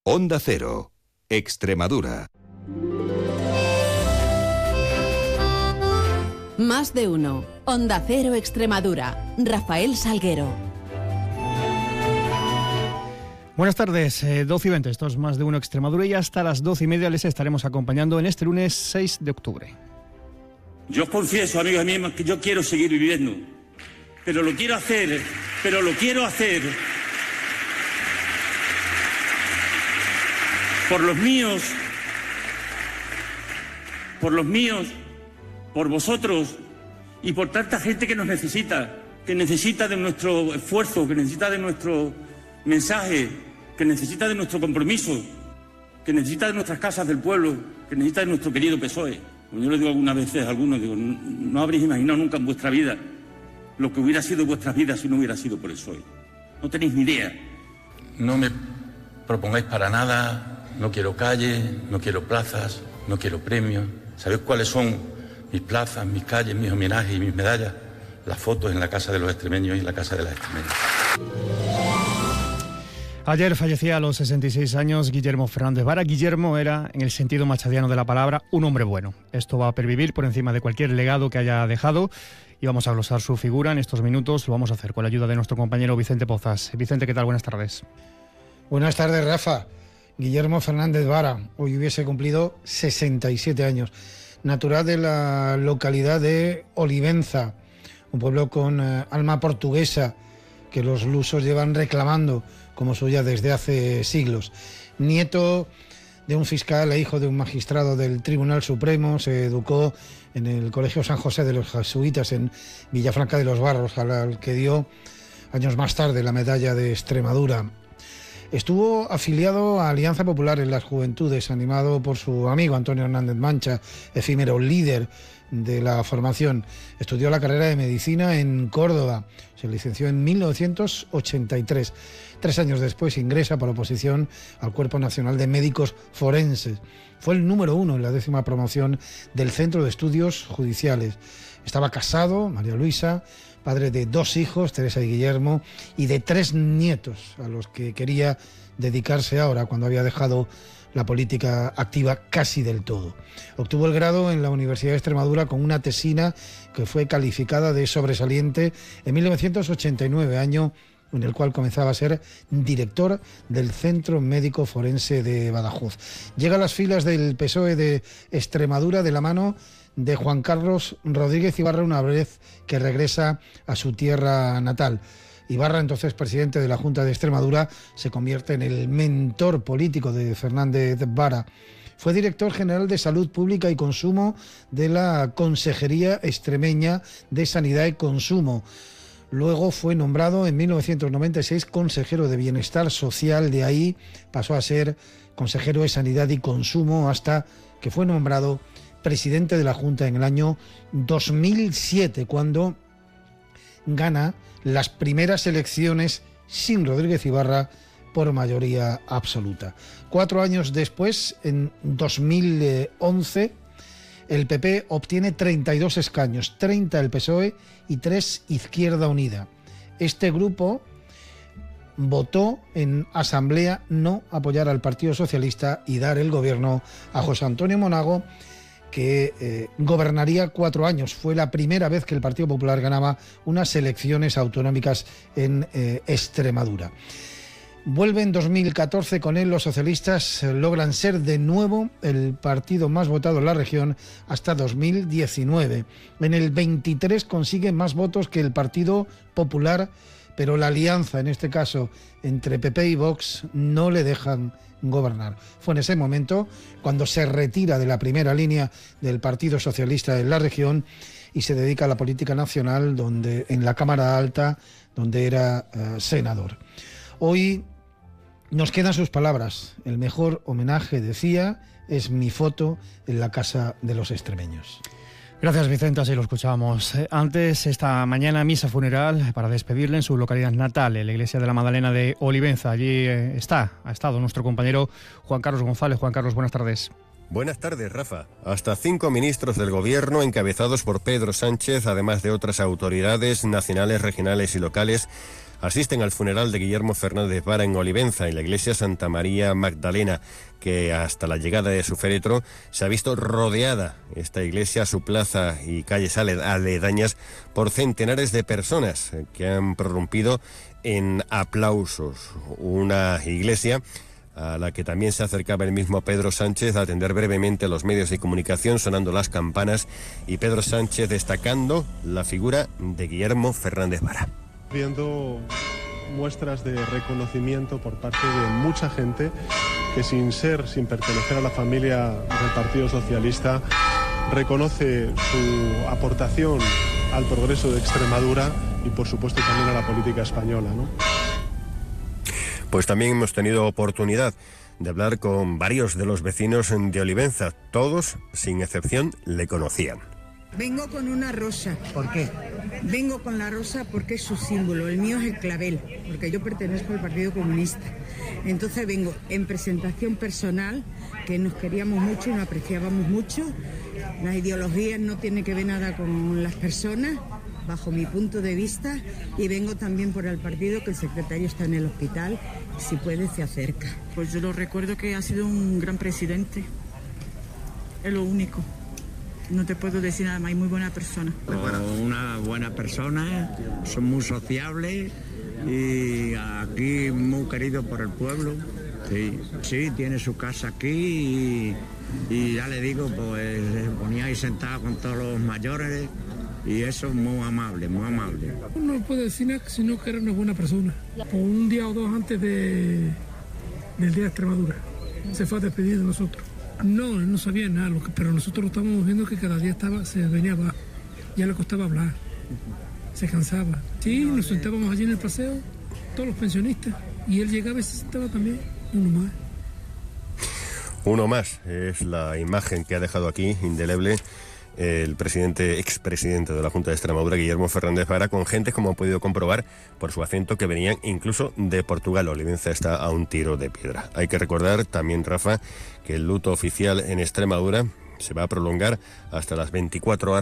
Onda Cero, Extremadura. Más de uno. Onda Cero Extremadura. Rafael Salguero. Buenas tardes, 12:20, esto es Más de uno Extremadura y hasta las 12:30 les estaremos acompañando en este lunes 6 de octubre. Yo os confieso, amigos míos, que yo quiero seguir viviendo, pero lo quiero hacer por los míos, por vosotros y por tanta gente que nos necesita, que necesita de nuestro esfuerzo, que necesita de nuestro mensaje, que necesita de nuestro compromiso, que necesita de nuestras casas del pueblo, que necesita de nuestro querido PSOE. Como yo le digo algunas veces a algunos, digo, no habréis imaginado nunca en vuestra vida lo que hubiera sido vuestras vidas si no hubiera sido por el PSOE. No tenéis ni idea. No me propongáis para nada, no quiero calles, no quiero plazas, no quiero premios. ¿Sabéis cuáles son mis plazas, mis calles, mis homenajes y mis medallas? Las fotos en la casa de los extremeños y en la casa de las extremeñas. Ayer fallecía a los 66 años Guillermo Fernández Vara. Guillermo era, en el sentido machadiano de la palabra, un hombre bueno. Esto va a pervivir por encima de cualquier legado que haya dejado y vamos a glosar su figura en estos minutos. Lo vamos a hacer con la ayuda de nuestro compañero Vicente Pozas. Vicente, ¿qué tal? Buenas tardes. Buenas tardes, Rafa. Guillermo Fernández Vara hoy hubiese cumplido 67 años. Natural de la localidad de Olivenza, un pueblo con alma portuguesa que los lusos llevan reclamando como suya desde hace siglos. Nieto de un fiscal e hijo de un magistrado del Tribunal Supremo, se educó en el Colegio San José de los Jesuitas en Villafranca de los Barros, al que dio años más tarde la medalla de Extremadura. Estuvo afiliado a Alianza Popular en las Juventudes, animado por su amigo Antonio Hernández Mancha, efímero líder de la formación. Estudió la carrera de Medicina en Córdoba, se licenció en 1983. 3 años después ingresa por oposición al Cuerpo Nacional de Médicos Forenses. Fue el número 1 en la 10ª promoción del Centro de Estudios Judiciales. Estaba casado, María Luisa, padre de 2 hijos, Teresa y Guillermo, y de 3 nietos, a los que quería dedicarse ahora, cuando había dejado la política activa casi del todo. Obtuvo el grado en la Universidad de Extremadura con una tesina que fue calificada de sobresaliente en 1989, año en el cual comenzaba a ser director del Centro Médico Forense de Badajoz. Llega a las filas del PSOE de Extremadura de la mano de Juan Carlos Rodríguez Ibarra, una vez que regresa a su tierra natal. Ibarra, entonces presidente de la Junta de Extremadura, se convierte en el mentor político de Fernández Vara. Fue director general de Salud Pública y Consumo de la Consejería Extremeña de Sanidad y Consumo. Luego fue nombrado en 1996 consejero de Bienestar Social, de ahí pasó a ser consejero de Sanidad y Consumo hasta que fue nombrado presidente de la Junta en el año 2007, cuando gana las primeras elecciones sin Rodríguez Ibarra por mayoría absoluta. 4 años después, en 2011, el PP obtiene 32 escaños, 30 el PSOE y 3 Izquierda Unida. Este grupo votó en asamblea no apoyar al Partido Socialista y dar el gobierno a José Antonio Monago, que gobernaría 4 años. Fue la primera vez que el Partido Popular ganaba unas elecciones autonómicas en Extremadura. Vuelve en 2014 con él, los socialistas logran ser de nuevo el partido más votado en la región hasta 2019. En el 23 consigue más votos que el Partido Popular, pero la alianza, en este caso, entre PP y Vox, no le dejan gobernar. Fue en ese momento cuando se retira de la primera línea del Partido Socialista en la región y se dedica a la política nacional, donde en la Cámara Alta, donde era senador. Hoy nos quedan sus palabras. El mejor homenaje, decía, es mi foto en la casa de los extremeños. Gracias, Vicente, así lo escuchábamos. Antes, esta mañana, misa funeral para despedirle en su localidad natal, en la iglesia de la Magdalena de Olivenza. Allí ha estado nuestro compañero Juan Carlos González. Juan Carlos, buenas tardes. Buenas tardes, Rafa. Hasta 5 ministros del Gobierno, encabezados por Pedro Sánchez, además de otras autoridades nacionales, regionales y locales, asisten al funeral de Guillermo Fernández Vara en Olivenza, en la iglesia Santa María Magdalena, que hasta la llegada de su féretro se ha visto rodeada esta iglesia, su plaza y calles aledañas por centenares de personas que han prorrumpido en aplausos. Una iglesia a la que también se acercaba el mismo Pedro Sánchez a atender brevemente a los medios de comunicación, sonando las campanas, y Pedro Sánchez destacando la figura de Guillermo Fernández Vara. Viendo muestras de reconocimiento por parte de mucha gente que sin pertenecer a la familia del Partido Socialista, reconoce su aportación al progreso de Extremadura y por supuesto también a la política española, ¿no? Pues también hemos tenido oportunidad de hablar con varios de los vecinos de Olivenza. Todos, sin excepción, le conocían. Vengo con una rosa. ¿Por qué? Vengo con la rosa porque es su símbolo. El mío es el clavel, porque yo pertenezco al Partido Comunista. Entonces vengo en presentación personal, que nos queríamos mucho y nos apreciábamos mucho. Las ideologías no tienen que ver nada con las personas, bajo mi punto de vista, y vengo también por el partido, que el secretario está en el hospital, si puede se acerca. Pues yo lo recuerdo que ha sido un gran presidente, es lo único. No te puedo decir nada más, es muy buena persona. Una buena persona, son muy sociables y aquí muy querido por el pueblo. Sí, tiene su casa aquí y ya le digo, pues se ponía ahí sentado con todos los mayores y eso es muy amable, muy amable. No puedo decir nada, sino que era una buena persona. Por un día o dos antes del Día de Extremadura se fue a despedir de nosotros. No, él no sabía nada, pero nosotros lo estábamos viendo que cada día se venía abajo. Ya le costaba hablar, se cansaba. Sí, nos sentábamos allí en el paseo, todos los pensionistas, y él llegaba y se sentaba también, uno más. Uno más es la imagen que ha dejado aquí, indeleble, el expresidente de la Junta de Extremadura, Guillermo Fernández Vara, con gente, como ha podido comprobar por su acento, que venían incluso de Portugal. Olivenza está a un tiro de piedra. Hay que recordar también, Rafa, que el luto oficial en Extremadura se va a prolongar hasta las 24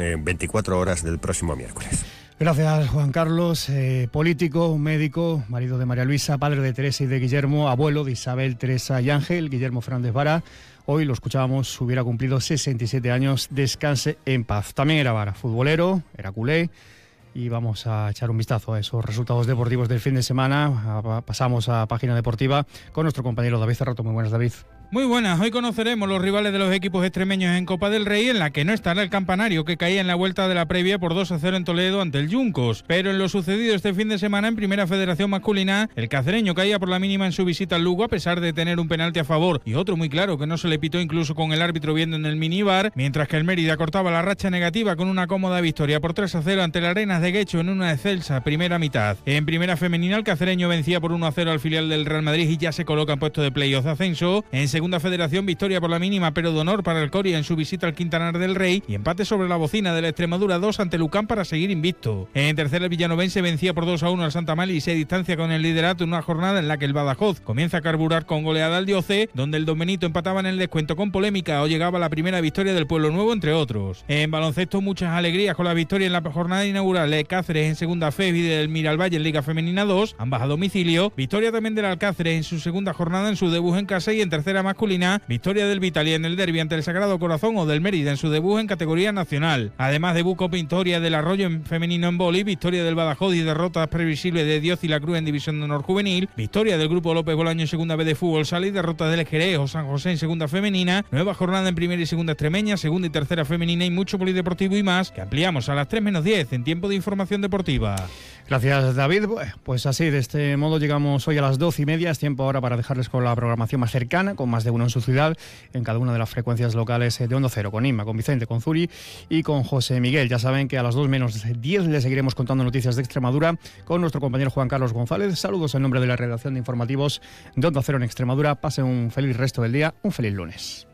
horas del próximo miércoles. Gracias, Juan Carlos. Político, médico, marido de María Luisa, padre de Teresa y de Guillermo, abuelo de Isabel, Teresa y Ángel, Guillermo Fernández Vara. Hoy lo escuchábamos, hubiera cumplido 67 años, descanse en paz. También era Vara, futbolero, era culé, y vamos a echar un vistazo a esos resultados deportivos del fin de semana. Pasamos a página deportiva con nuestro compañero David Cerrato. Muy buenas, David. Muy buenas, hoy conoceremos los rivales de los equipos extremeños en Copa del Rey, en la que no estará el Campanario, que caía en la vuelta de la previa por 2-0 en Toledo ante el Juncos. Pero en lo sucedido este fin de semana en Primera Federación Masculina, el cacereño caía por la mínima en su visita al Lugo, a pesar de tener un penalti a favor y otro muy claro que no se le pitó incluso con el árbitro viendo en el minibar, mientras que el Mérida cortaba la racha negativa con una cómoda victoria por 3-0 ante el Arenas de Guecho en una excelsa primera mitad. En Primera Femenina, el cacereño vencía por 1-0 al filial del Real Madrid y ya se coloca en puesto de playoff de ascenso. En Segunda Federación, victoria por la mínima pero de honor para el Coria en su visita al Quintanar del Rey y empate sobre la bocina de la Extremadura 2 ante Lucán para seguir invicto. En tercera, el villanovense vencía por 2-1 al Santa Mali y se distancia con el liderato en una jornada en la que el Badajoz comienza a carburar con goleada al Dioce, donde el Don Benito empataba en el descuento con polémica o llegaba la primera victoria del Pueblo Nuevo, entre otros. En baloncesto, muchas alegrías con la victoria en la jornada inaugural de Cáceres en segunda fe y del Miralvalle en Liga Femenina 2, ambas a domicilio. Victoria también del Alcáceres en su segunda jornada en su debut en casa, y en tercera masculina, victoria del Vitalia en el derbi ante el Sagrado Corazón o del Mérida en su debut en categoría nacional. Además de Buco, victoria del Arroyo en femenino en vóley, victoria del Badajoz y derrotas previsibles de Dios y la Cruz en División de Honor Juvenil, victoria del Grupo López Bolaño en segunda B de fútbol sala y derrotas del Jerez o San José en segunda femenina, nueva jornada en primera y segunda extremeña, segunda y tercera femenina y mucho polideportivo y más, que ampliamos a las 3:10 en tiempo de información deportiva. Gracias, David. Pues así, de este modo llegamos hoy a las 12:30. Es tiempo ahora para dejarles con la programación más cercana, con más de uno en su ciudad, en cada una de las frecuencias locales de Onda Cero, con Inma, con Vicente, con Zuri y con José Miguel. Ya saben que a las 2:10 les seguiremos contando noticias de Extremadura con nuestro compañero Juan Carlos González. Saludos en nombre de la redacción de informativos de Onda Cero en Extremadura. Pasen un feliz resto del día, un feliz lunes.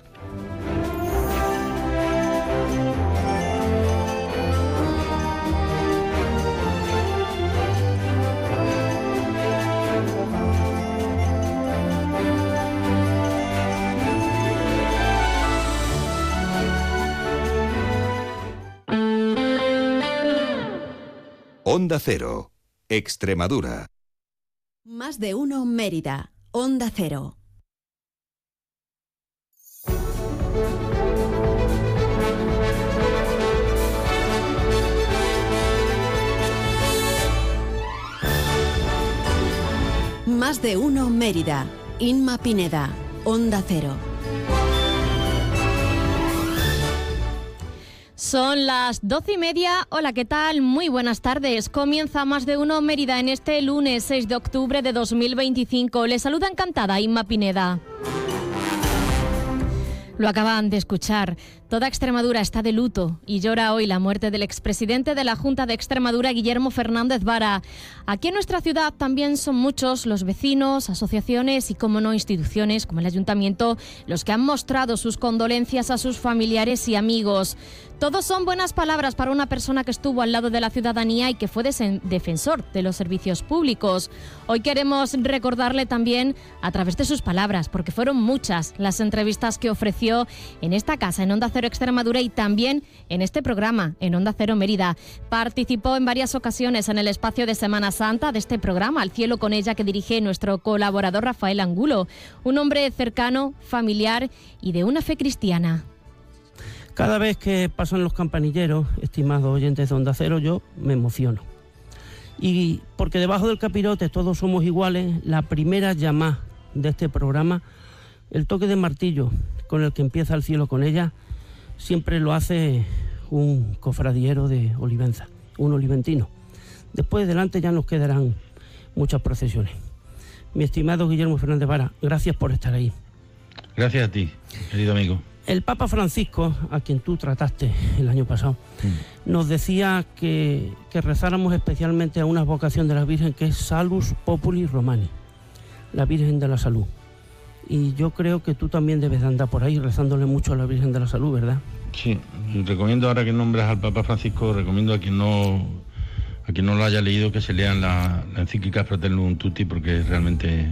Onda Cero, Extremadura. Más de uno Mérida. Onda Cero. Más de uno Mérida. Inma Pineda. Onda Cero. Son las 12:30. Hola, ¿qué tal? Muy buenas tardes. Comienza Más de uno Mérida en este lunes 6 de octubre de 2025. Les saluda encantada Inma Pineda. Lo acaban de escuchar. Toda Extremadura está de luto y llora hoy la muerte del expresidente de la Junta de Extremadura, Guillermo Fernández Vara. Aquí en nuestra ciudad también son muchos los vecinos, asociaciones y, como no, instituciones como el Ayuntamiento los que han mostrado sus condolencias a sus familiares y amigos. Todos son buenas palabras para una persona que estuvo al lado de la ciudadanía y que fue defensor de los servicios públicos. Hoy queremos recordarle también a través de sus palabras, porque fueron muchas las entrevistas que ofreció en esta casa, en Onda Cero Extremadura, y también en este programa, en Onda Cero Mérida. Participó en varias ocasiones en el espacio de Semana Santa de este programa, Al cielo con ella, que dirige nuestro colaborador Rafael Angulo, un hombre cercano, familiar y de una fe cristiana. Cada vez que pasan los campanilleros, estimados oyentes de Onda Cero, yo me emociono. Y porque debajo del capirote todos somos iguales, la primera llamada de este programa, el toque de martillo con el que empieza Al cielo con ella, siempre lo hace un cofradiero de Olivenza, un oliventino. Después delante ya nos quedarán muchas procesiones. Mi estimado Guillermo Fernández Vara, gracias por estar ahí. Gracias a ti, querido amigo. El Papa Francisco, a quien tú trataste el año pasado, nos decía que rezáramos especialmente a una vocación de la Virgen que es Salus Populi Romani, la Virgen de la Salud. Y yo creo que tú también debes de andar por ahí rezándole mucho a la Virgen de la Salud, ¿verdad? Sí, recomiendo, ahora que nombras al Papa Francisco, recomiendo a quien no lo haya leído que se lean la encíclica Fratelum Tutti, porque es realmente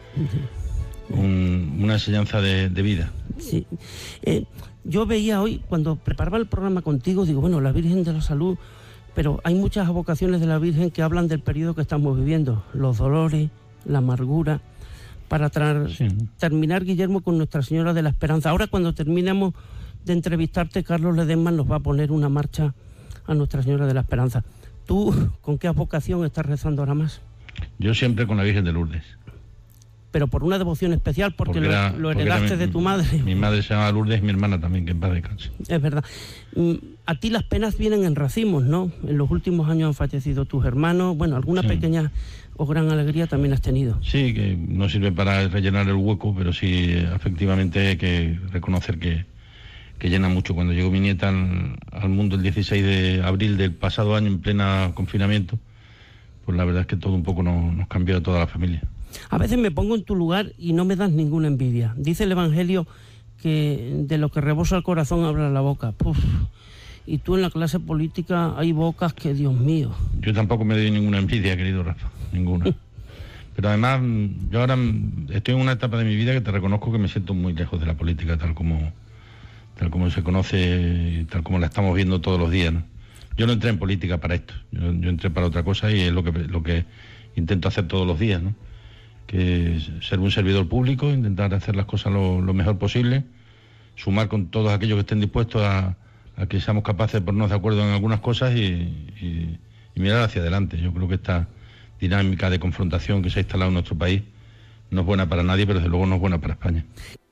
una enseñanza de vida. Sí. Yo veía hoy, cuando preparaba el programa contigo, digo, bueno, la Virgen de la Salud, pero hay muchas vocaciones de la Virgen que hablan del periodo que estamos viviendo, los dolores, la amargura, para terminar, Guillermo, con Nuestra Señora de la Esperanza. Ahora, cuando terminemos de entrevistarte, Carlos Ledesma nos va a poner una marcha a Nuestra Señora de la Esperanza. ¿Tú con qué vocación estás rezando ahora más? Yo siempre con la Virgen de Lourdes. Pero por una devoción especial, porque lo heredaste de tu madre. Mi madre se llama Lourdes y mi hermana también, que en paz descanse. Es verdad. A ti las penas vienen en racimos, ¿no? En los últimos años han fallecido tus hermanos. Bueno, alguna pequeña o gran alegría también has tenido. Sí, que no sirve para rellenar el hueco, pero sí, efectivamente, hay que reconocer que llena mucho. Cuando llegó mi nieta al mundo el 16 de abril del pasado año, en plena confinamiento, pues la verdad es que todo un poco nos cambió a toda la familia. A veces me pongo en tu lugar y no me das ninguna envidia. Dice el Evangelio que de lo que rebosa el corazón habla la boca. Puf. Y tú en la clase política hay bocas que, Dios mío. Yo tampoco me doy ninguna envidia, querido Rafa, ninguna. Pero además, yo ahora estoy en una etapa de mi vida que te reconozco que me siento muy lejos de la política, tal como se conoce, tal como la estamos viendo todos los días, ¿no? Yo no entré en política para esto, yo entré para otra cosa, y es lo que intento hacer todos los días, ¿no? Que es ser un servidor público, intentar hacer las cosas lo mejor posible, sumar con todos aquellos que estén dispuestos a que seamos capaces de ponernos de acuerdo en algunas cosas y mirar hacia adelante. Yo creo que esta dinámica de confrontación que se ha instalado en nuestro país no es buena para nadie, pero desde luego no es buena para España.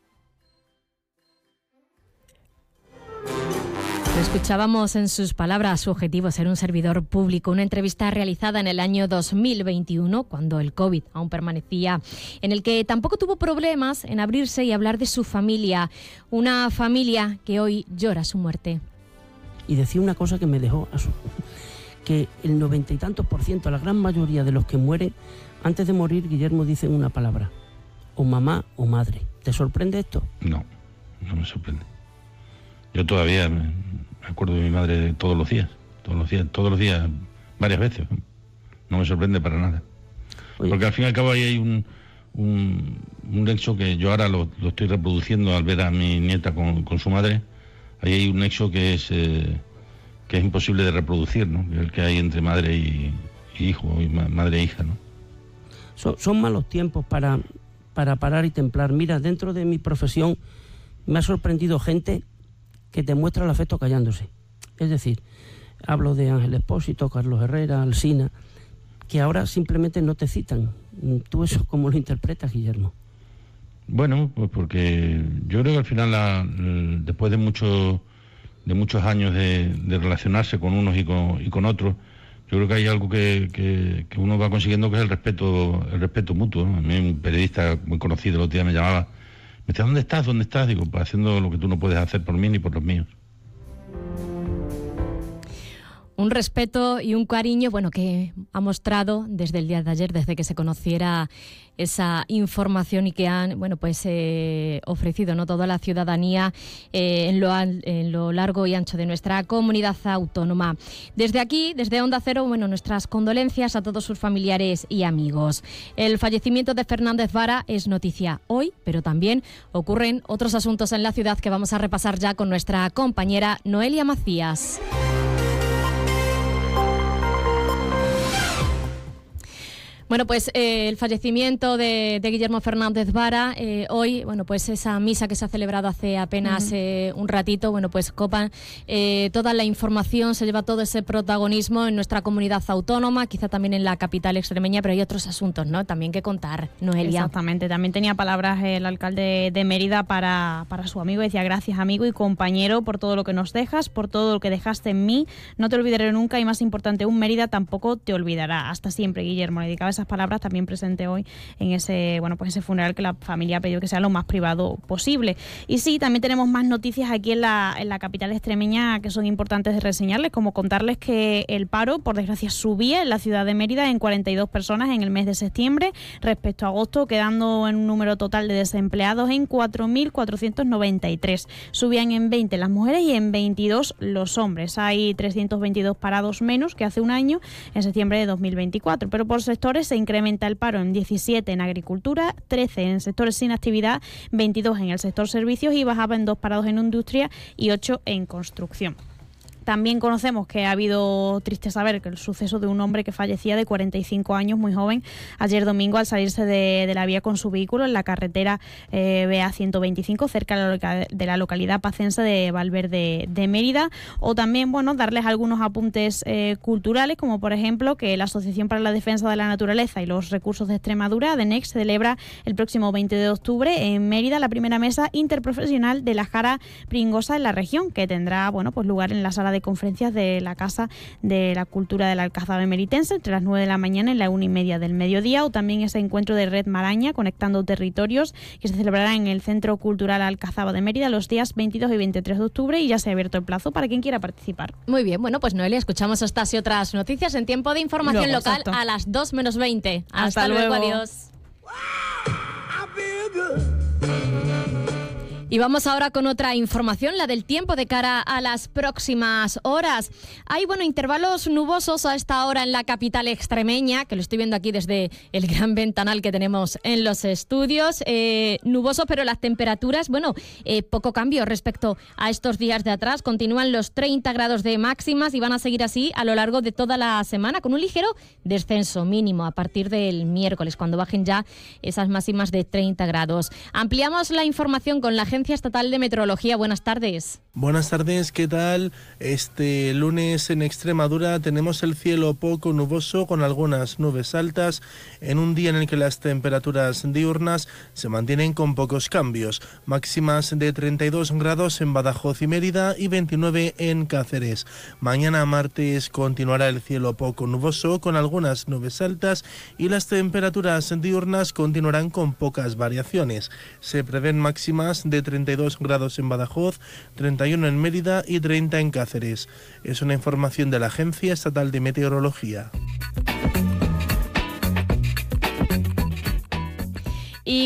Escuchábamos en sus palabras su objetivo, ser un servidor público. Una entrevista realizada en el año 2021, cuando el COVID aún permanecía, en el que tampoco tuvo problemas en abrirse y hablar de su familia. Una familia que hoy llora su muerte. Y decía una cosa que me dejó que el 90 y tantos %, la gran mayoría de los que mueren, antes de morir, Guillermo, dicen una palabra: o mamá o madre. ¿Te sorprende esto? No me sorprende. Yo todavía me acuerdo de mi madre todos los días, varias veces. No me sorprende para nada. Oye. Porque al fin y al cabo ahí hay un hecho que yo ahora lo estoy reproduciendo al ver a mi nieta con su madre. Ahí hay un hecho que es imposible de reproducir, ¿no? El que hay entre madre y hijo, y madre e hija, ¿no? Son malos tiempos para parar y templar. Mira, dentro de mi profesión me ha sorprendido gente que te muestra el afecto callándose. Es decir, hablo de Ángel Expósito, Carlos Herrera, Alsina, que ahora simplemente no te citan. ¿Tú eso cómo lo interpretas, Guillermo? Bueno, pues porque yo creo que al final, después de muchos años de relacionarse con unos y con otros, yo creo que hay algo que uno va consiguiendo, que es el respeto mutuo, ¿no? A mí un periodista muy conocido el otro día me llamaba, me decía, ¿dónde estás? Digo, pues haciendo lo que tú no puedes hacer por mí ni por los míos. Un respeto y un cariño, bueno, que ha mostrado desde el día de ayer, desde que se conociera esa información y que han, bueno, pues ofrecido, ¿no?, toda la ciudadanía en lo largo y ancho de nuestra comunidad autónoma. Desde aquí, desde Onda Cero, bueno, nuestras condolencias a todos sus familiares y amigos. El fallecimiento de Fernández Vara es noticia hoy, pero también ocurren otros asuntos en la ciudad que vamos a repasar ya con nuestra compañera Noelia Macías. Bueno, pues el fallecimiento de Guillermo Fernández Vara, hoy, bueno, pues esa misa que se ha celebrado hace apenas un ratito, bueno, pues copan toda la información, se lleva todo ese protagonismo en nuestra comunidad autónoma, quizá también en la capital extremeña, pero hay otros asuntos, ¿no?, también que contar, Noelia. Exactamente, también tenía palabras el alcalde de Mérida para su amigo, decía: gracias, amigo y compañero, por todo lo que nos dejas, por todo lo que dejaste en mí, no te olvidaré nunca, y más importante, un Mérida tampoco te olvidará. Hasta siempre, Guillermo. Le dedicaba esas palabras, también presente hoy en ese funeral que la familia ha pedido que sea lo más privado posible. Y sí, también tenemos más noticias aquí en la capital extremeña que son importantes de reseñarles, como contarles que el paro, por desgracia, subía en la ciudad de Mérida en 42 personas en el mes de septiembre respecto a agosto, quedando en un número total de desempleados en 4.493. Subían en 20 las mujeres y en 22 los hombres. Hay 322 parados menos que hace un año, en septiembre de 2024, pero por sectores se incrementa el paro en 17 en agricultura, 13 en sectores sin actividad, 22 en el sector servicios y bajaba en 2 parados en industria y 8 en construcción. También conocemos que ha habido, triste saber, que el suceso de un hombre que fallecía de 45 años, muy joven, ayer domingo al salirse de la vía con su vehículo en la carretera BA125, cerca de la localidad pacense de Valverde de Mérida. O también, bueno, darles algunos apuntes culturales, como por ejemplo que la Asociación para la Defensa de la Naturaleza y los Recursos de Extremadura, ADENEC, celebra el próximo 20 de octubre en Mérida la primera mesa interprofesional de la jara pringosa en la región, que tendrá, bueno, pues lugar en la sala de conferencias de la Casa de la Cultura del Alcázaba Meritense entre las 9 de la mañana y la 1:30 del mediodía, o también ese encuentro de Red Maraña Conectando Territorios, que se celebrará en el Centro Cultural Alcázaba de Mérida los días 22 y 23 de octubre, y ya se ha abierto el plazo para quien quiera participar. Muy bien, bueno, pues Noelia, escuchamos estas y otras noticias en tiempo de información local, exacto, a las 2 menos 20. Hasta luego, adiós. Y vamos ahora con otra información, la del tiempo de cara a las próximas horas. Hay, bueno, intervalos nubosos a esta hora en la capital extremeña, que lo estoy viendo aquí desde el gran ventanal que tenemos en los estudios. Nuboso, pero las temperaturas, bueno, poco cambio respecto a estos días de atrás. Continúan los 30 grados de máximas y van a seguir así a lo largo de toda la semana, con un ligero descenso mínimo a partir del miércoles, cuando bajen ya esas máximas de 30 grados. Ampliamos la información con la Agencia Estatal de Meteorología. Buenas tardes. Buenas tardes, ¿qué tal? Este lunes en Extremadura tenemos el cielo poco nuboso con algunas nubes altas, en un día en el que las temperaturas diurnas se mantienen con pocos cambios, máximas de 32 grados en Badajoz y Mérida y 29 en Cáceres. Mañana martes continuará el cielo poco nuboso con algunas nubes altas y las temperaturas diurnas continuarán con pocas variaciones. Se prevén máximas de 32 grados en Badajoz, 31 en Mérida y 30 en Cáceres. Es una información de la Agencia Estatal de Meteorología. Y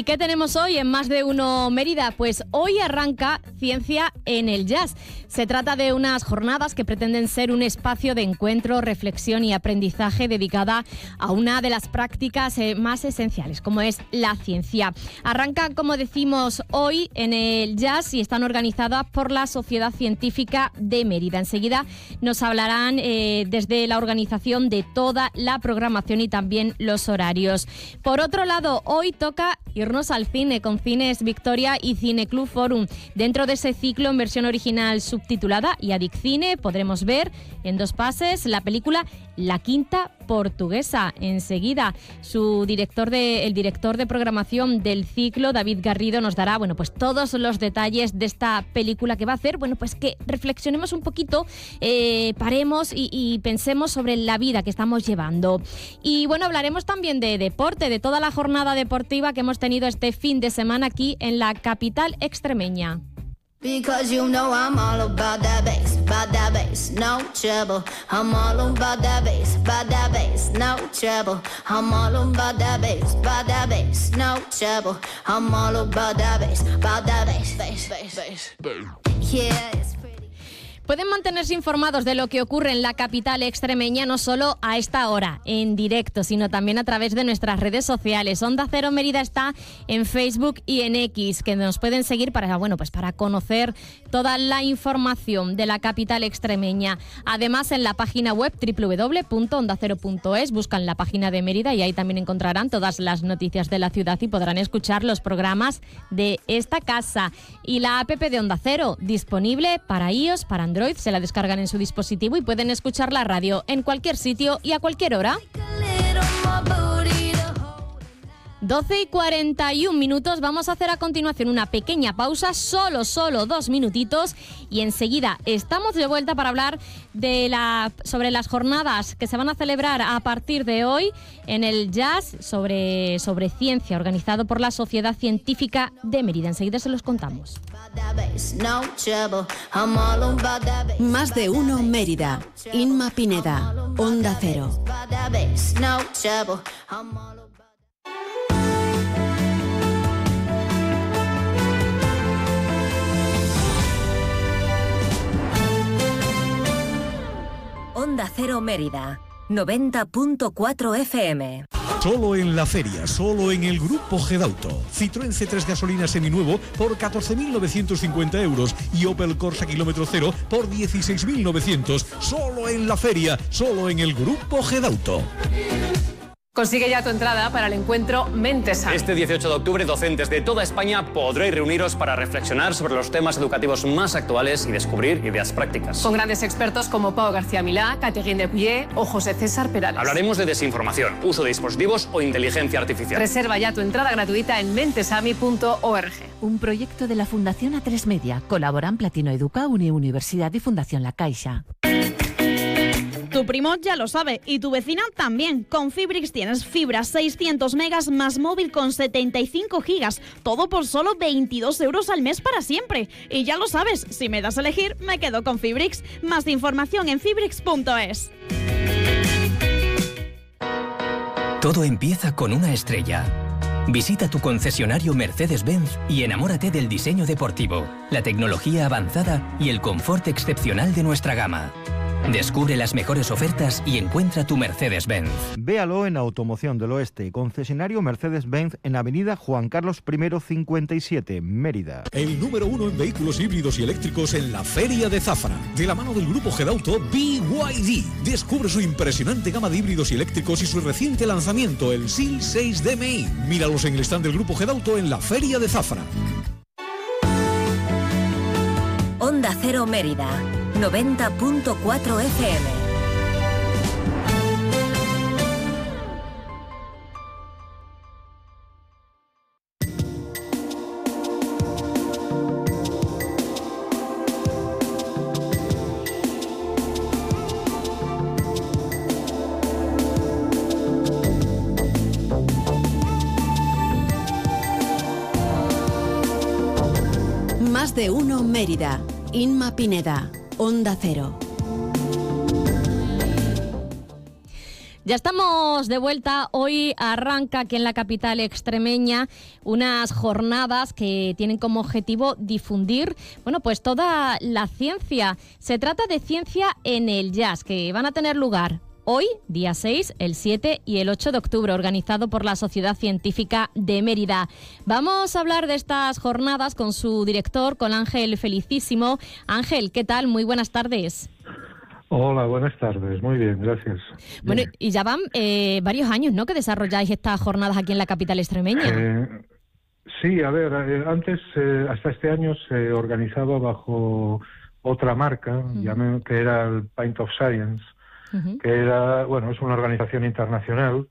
¿Y qué tenemos hoy en Más de Uno Mérida? Pues hoy arranca Ciencia en el Jazz. Se trata de unas jornadas que pretenden ser un espacio de encuentro, reflexión y aprendizaje dedicada a una de las prácticas más esenciales, como es la ciencia. Arranca, como decimos, hoy en el Jazz y están organizadas por la Sociedad Científica de Mérida. Enseguida nos hablarán desde la organización de toda la programación y también los horarios. Por otro lado, hoy toca irnos al cine con Cines Victoria y Cineclub Forum. Dentro de ese ciclo en versión original subtitulada y Adiccine podremos ver en 2 pases la película La Quinta Portuguesa. Enseguida el director de programación del ciclo, David Garrido, nos dará pues todos los detalles de esta película que va a hacer pues que reflexionemos un poquito, paremos y pensemos sobre la vida que estamos llevando. Y hablaremos también de deporte, de toda la jornada deportiva que hemos tenido este fin de semana aquí en la capital extremeña. Because you know I'm all about that bass, no trouble. I'm all about that bass, no trouble. I'm all about that bass, no trouble. I'm all about that bass, bass. Yeah, it's pretty. Pueden mantenerse informados de lo que ocurre en la capital extremeña no solo a esta hora, en directo, sino también a través de nuestras redes sociales. Onda Cero Mérida está en Facebook y en X, que nos pueden seguir para conocer toda la información de la capital extremeña. Además, en la página web www.ondacero.es buscan la página de Mérida y ahí también encontrarán todas las noticias de la ciudad y podrán escuchar los programas de esta casa. Y la app de Onda Cero, disponible para iOS, para Android, se la descargan en su dispositivo y pueden escuchar la radio en cualquier sitio y a cualquier hora. 12:41. Vamos a hacer a continuación una pequeña pausa, solo 2 minutitos, y enseguida estamos de vuelta para hablar sobre las jornadas que se van a celebrar a partir de hoy en el Jazz sobre ciencia, organizado por la Sociedad Científica de Mérida. Enseguida se los contamos. Más de Uno Mérida. Inma Pineda, Onda Cero. Onda Cero Mérida, 90.4 FM. Solo en la feria, solo en el Grupo Gedauto. Citroën C3 gasolina seminuevo por 14.950 euros y Opel Corsa kilómetro cero por 16.900. Solo en la feria, solo en el Grupo Gedauto. Consigue ya tu entrada para el encuentro Mentesami. Este 18 de octubre, docentes de toda España podréis reuniros para reflexionar sobre los temas educativos más actuales y descubrir ideas prácticas. Con grandes expertos como Pau García Milá, Catherine Depuyer o José César Perales. Hablaremos de desinformación, uso de dispositivos o inteligencia artificial. Reserva ya tu entrada gratuita en mentesami.org. Un proyecto de la Fundación A3 Media. Colaboran Platino Educa, Universidad y Fundación La Caixa. Tu primo ya lo sabe y tu vecina también. Con Fibrix tienes fibra 600 megas más móvil con 75 gigas. Todo por solo 22 euros al mes para siempre. Y ya lo sabes, si me das a elegir, me quedo con Fibrix. Más información en fibrix.es. Todo empieza con una estrella. Visita tu concesionario Mercedes-Benz y enamórate del diseño deportivo, la tecnología avanzada y el confort excepcional de nuestra gama. Descubre las mejores ofertas y encuentra tu Mercedes-Benz. Véalo en Automoción del Oeste, concesionario Mercedes-Benz en Avenida Juan Carlos I 57, Mérida. El número 1 en vehículos híbridos y eléctricos en la Feria de Zafra. De la mano del Grupo Gedauto, BYD. Descubre su impresionante gama de híbridos y eléctricos y su reciente lanzamiento, el SIL 6 DMI. Míralos en el stand del Grupo Gedauto en la Feria de Zafra. Onda Cero Mérida, 90.4 FM. Más de Uno Mérida. Inma Pineda, Onda Cero. Ya estamos de vuelta. Hoy arranca aquí en la capital extremeña unas jornadas que tienen como objetivo difundir, bueno, pues toda la ciencia. Se trata de ciencia en el jazz, que van a tener lugar hoy, día 6, el 7 y el 8 de octubre, organizado por la Sociedad Científica de Mérida. Vamos a hablar de estas jornadas con su director, con Ángel Felicísimo. Ángel, ¿qué tal? Muy buenas tardes. Hola, buenas tardes. Muy bien, gracias. Bueno, y ya van varios años, ¿no?, que desarrolláis estas jornadas aquí en la capital extremeña. Sí, a ver, antes, hasta este año se organizaba bajo otra marca, que era el Pint of Science, que era, bueno, es una organización internacional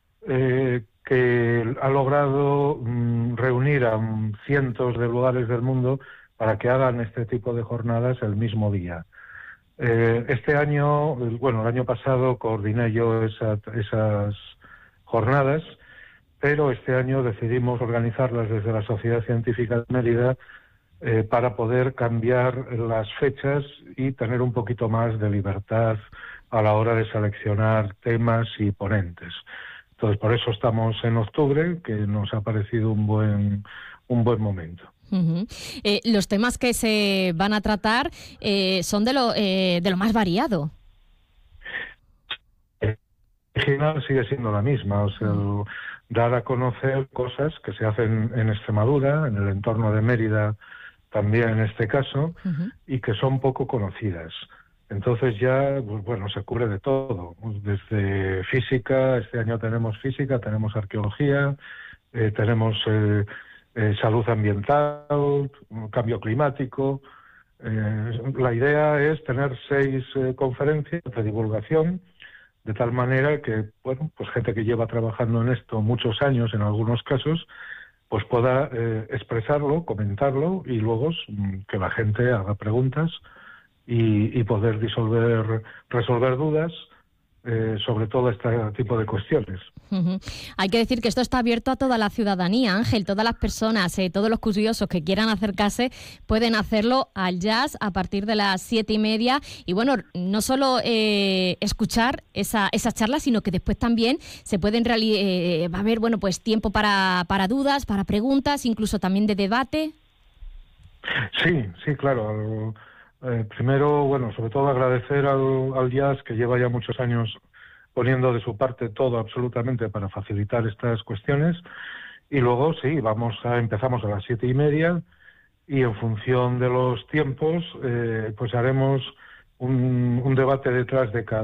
que ha logrado reunir a cientos de lugares del mundo para que hagan este tipo de jornadas el mismo día. Este año, bueno, el año pasado coordiné yo esas jornadas, pero este año decidimos organizarlas desde la Sociedad Científica de Mérida para poder cambiar las fechas y tener un poquito más de libertad a la hora de seleccionar temas y ponentes. Entonces, por eso estamos en octubre, que nos ha parecido un buen momento. Los temas que se van a tratar son de lo más variado. La original sigue siendo la misma, o sea, dar a conocer cosas que se hacen en Extremadura, en el entorno de Mérida también en este caso, y que son poco conocidas. Entonces ya, pues bueno, se cubre de todo, desde física, este año tenemos física, tenemos arqueología, tenemos salud ambiental, cambio climático. La idea es tener 6 conferencias de divulgación, de tal manera que, bueno, pues gente que lleva trabajando en esto muchos años en algunos casos, pues pueda expresarlo, comentarlo y luego que la gente haga preguntas y poder resolver dudas sobre todo este tipo de cuestiones. Hay que decir que esto está abierto a toda la ciudadanía, Ángel, todas las personas, todos los curiosos que quieran acercarse pueden hacerlo al jazz a partir de las 7:30 y bueno, no solo escuchar esa charla, sino que después también se pueden va a haber, bueno, pues tiempo para dudas, para preguntas, incluso también de debate. Sí, claro. Primero, bueno, sobre todo agradecer al jazz, que lleva ya muchos años poniendo de su parte todo absolutamente para facilitar estas cuestiones. Y luego, sí, empezamos a las 7:30 y en función de los tiempos, pues haremos un debate detrás de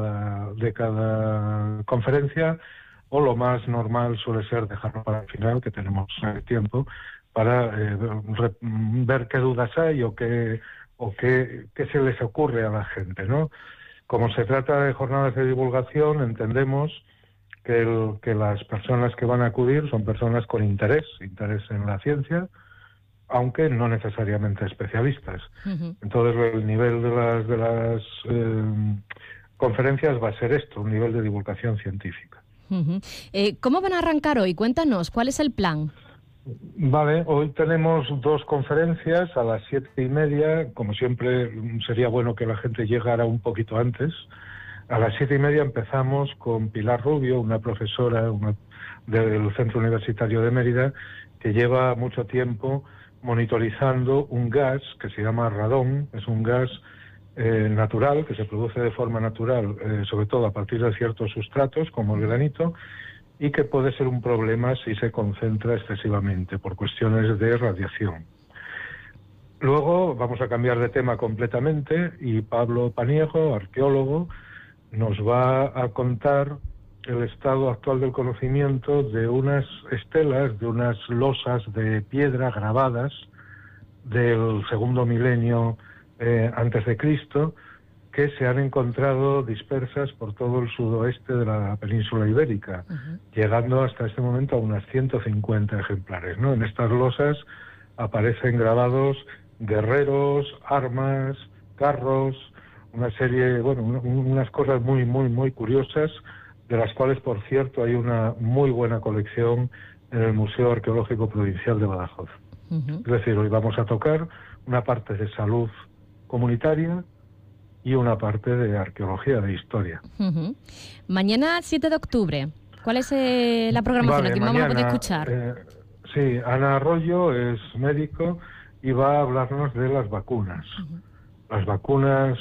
cada conferencia, o lo más normal suele ser dejarlo para el final, que tenemos tiempo, para ver qué dudas hay o qué se les ocurre a la gente, ¿no? Como se trata de jornadas de divulgación, entendemos que las personas que van a acudir son personas con interés en la ciencia, aunque no necesariamente especialistas. Entonces, el nivel de las conferencias va a ser esto, un nivel de divulgación científica. ¿Cómo van a arrancar hoy? Cuéntanos, ¿cuál es el plan? Vale, hoy tenemos 2 conferencias a las 7:30. Como siempre, sería bueno que la gente llegara un poquito antes. A las 7:30 empezamos con Pilar Rubio, una profesora del Centro Universitario de Mérida, que lleva mucho tiempo monitorizando un gas que se llama radón. Es un gas natural, que se produce de forma natural, sobre todo a partir de ciertos sustratos, como el granito, y que puede ser un problema si se concentra excesivamente por cuestiones de radiación. Luego vamos a cambiar de tema completamente y Pablo Paniego, arqueólogo, nos va a contar el estado actual del conocimiento de unas estelas, de unas losas de piedra grabadas del 2º milenio antes de Cristo, que se han encontrado dispersas por todo el sudoeste de la península ibérica, llegando hasta este momento a unas 150 ejemplares, ¿no? En estas losas aparecen grabados guerreros, armas, carros, una serie, bueno, unas cosas muy, muy, muy curiosas, de las cuales, por cierto, hay una muy buena colección en el Museo Arqueológico Provincial de Badajoz. Es decir, hoy vamos a tocar una parte de salud comunitaria y una parte de arqueología, de historia. Mañana 7 de octubre, ¿cuál es la programación? Vale, ¿A quién vamos a poder escuchar? Sí, Ana Arroyo es médico y va a hablarnos de las vacunas. Las vacunas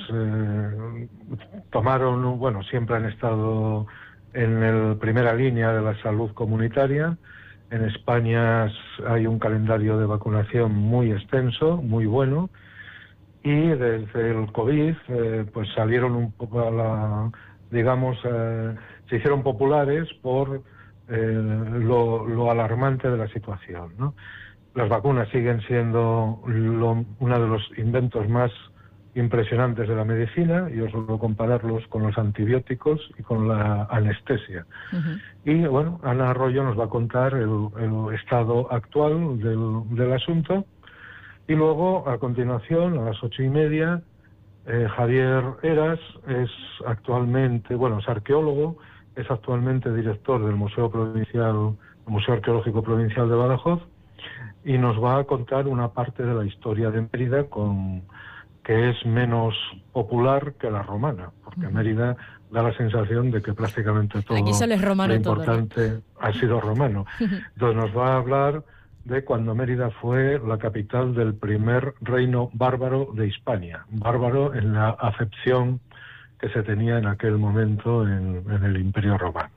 siempre han estado en primera línea de la salud comunitaria. En España hay un calendario de vacunación muy extenso, muy bueno, y desde el COVID pues salieron un poco se hicieron populares por lo alarmante de la situación, ¿no? Las vacunas siguen siendo uno de los inventos más impresionantes de la medicina. Yo suelo compararlos con los antibióticos y con la anestesia. Y bueno, Ana Arroyo nos va a contar el estado actual del asunto. Y luego, a continuación, a las 8:30, Javier Heras es arqueólogo, es actualmente director del Museo Arqueológico Provincial de Badajoz, y nos va a contar una parte de la historia de Mérida que es menos popular que la romana, porque Mérida da la sensación de que prácticamente todo Aquí solo es romano, lo importante ha sido romano. Entonces nos va a hablar de cuando Mérida fue la capital del primer reino bárbaro de Hispania, bárbaro en la acepción que se tenía en aquel momento en el Imperio Romano.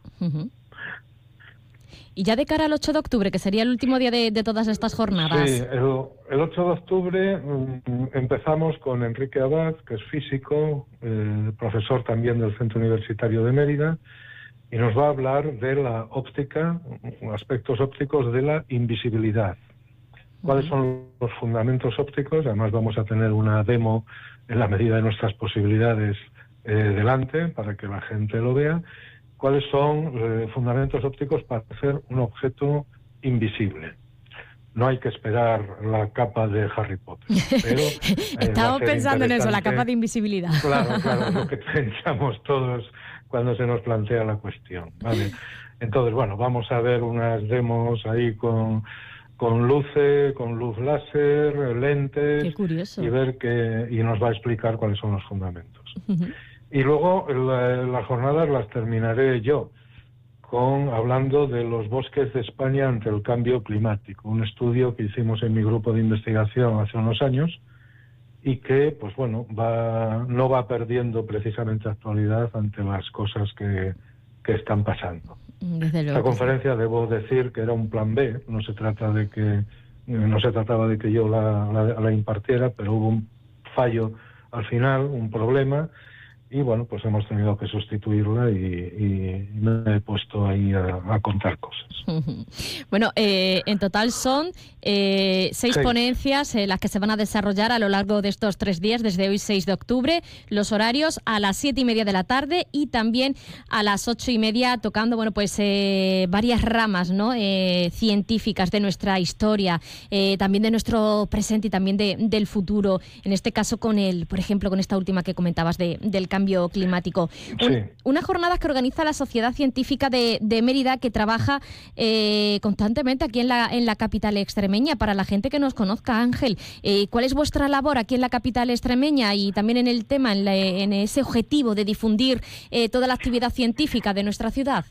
Y ya de cara al 8 de octubre, que sería el último día de todas estas jornadas. Sí, el 8 de octubre empezamos con Enrique Abad, que es físico, profesor también del Centro Universitario de Mérida, y nos va a hablar de la óptica, aspectos ópticos de la invisibilidad. ¿Cuáles son los fundamentos ópticos? Además vamos a tener una demo en la medida de nuestras posibilidades delante, para que la gente lo vea. ¿Cuáles son fundamentos ópticos para hacer un objeto invisible? No hay que esperar la capa de Harry Potter. Pero, Estamos pensando en eso, la capa de invisibilidad. Claro, es lo que pensamos todos cuando se nos plantea la cuestión, ¿vale? Entonces, bueno, vamos a ver unas demos ahí con luces, con luz láser, lentes. Qué curioso. Y nos va a explicar cuáles son los fundamentos. Y luego las jornadas las terminaré yo, hablando de los bosques de España ante el cambio climático, un estudio que hicimos en mi grupo de investigación hace unos años y que, pues bueno, no va perdiendo precisamente actualidad ante las cosas que están pasando. Esta conferencia, debo decir que era un plan B, no se trataba de que yo la impartiera, pero hubo un fallo al final, un problema. Y bueno, pues hemos tenido que sustituirla y me he puesto ahí a contar cosas. Bueno, en total son 6 ponencias las que se van a desarrollar a lo largo de estos 3 días, desde hoy 6 de octubre. Los horarios a las 7:30 de la tarde y también a las 8:30, tocando varias ramas, ¿no? Científicas de nuestra historia, también de nuestro presente y también del futuro. En este caso por ejemplo, con esta última que comentabas del cambio climático. Unas jornadas que organiza la Sociedad Científica de Mérida, que trabaja constantemente aquí en la capital extremeña. Para la gente que nos conozca, Ángel, ¿cuál es vuestra labor aquí en la capital extremeña y también en el tema, en ese objetivo de difundir toda la actividad científica de nuestra ciudad?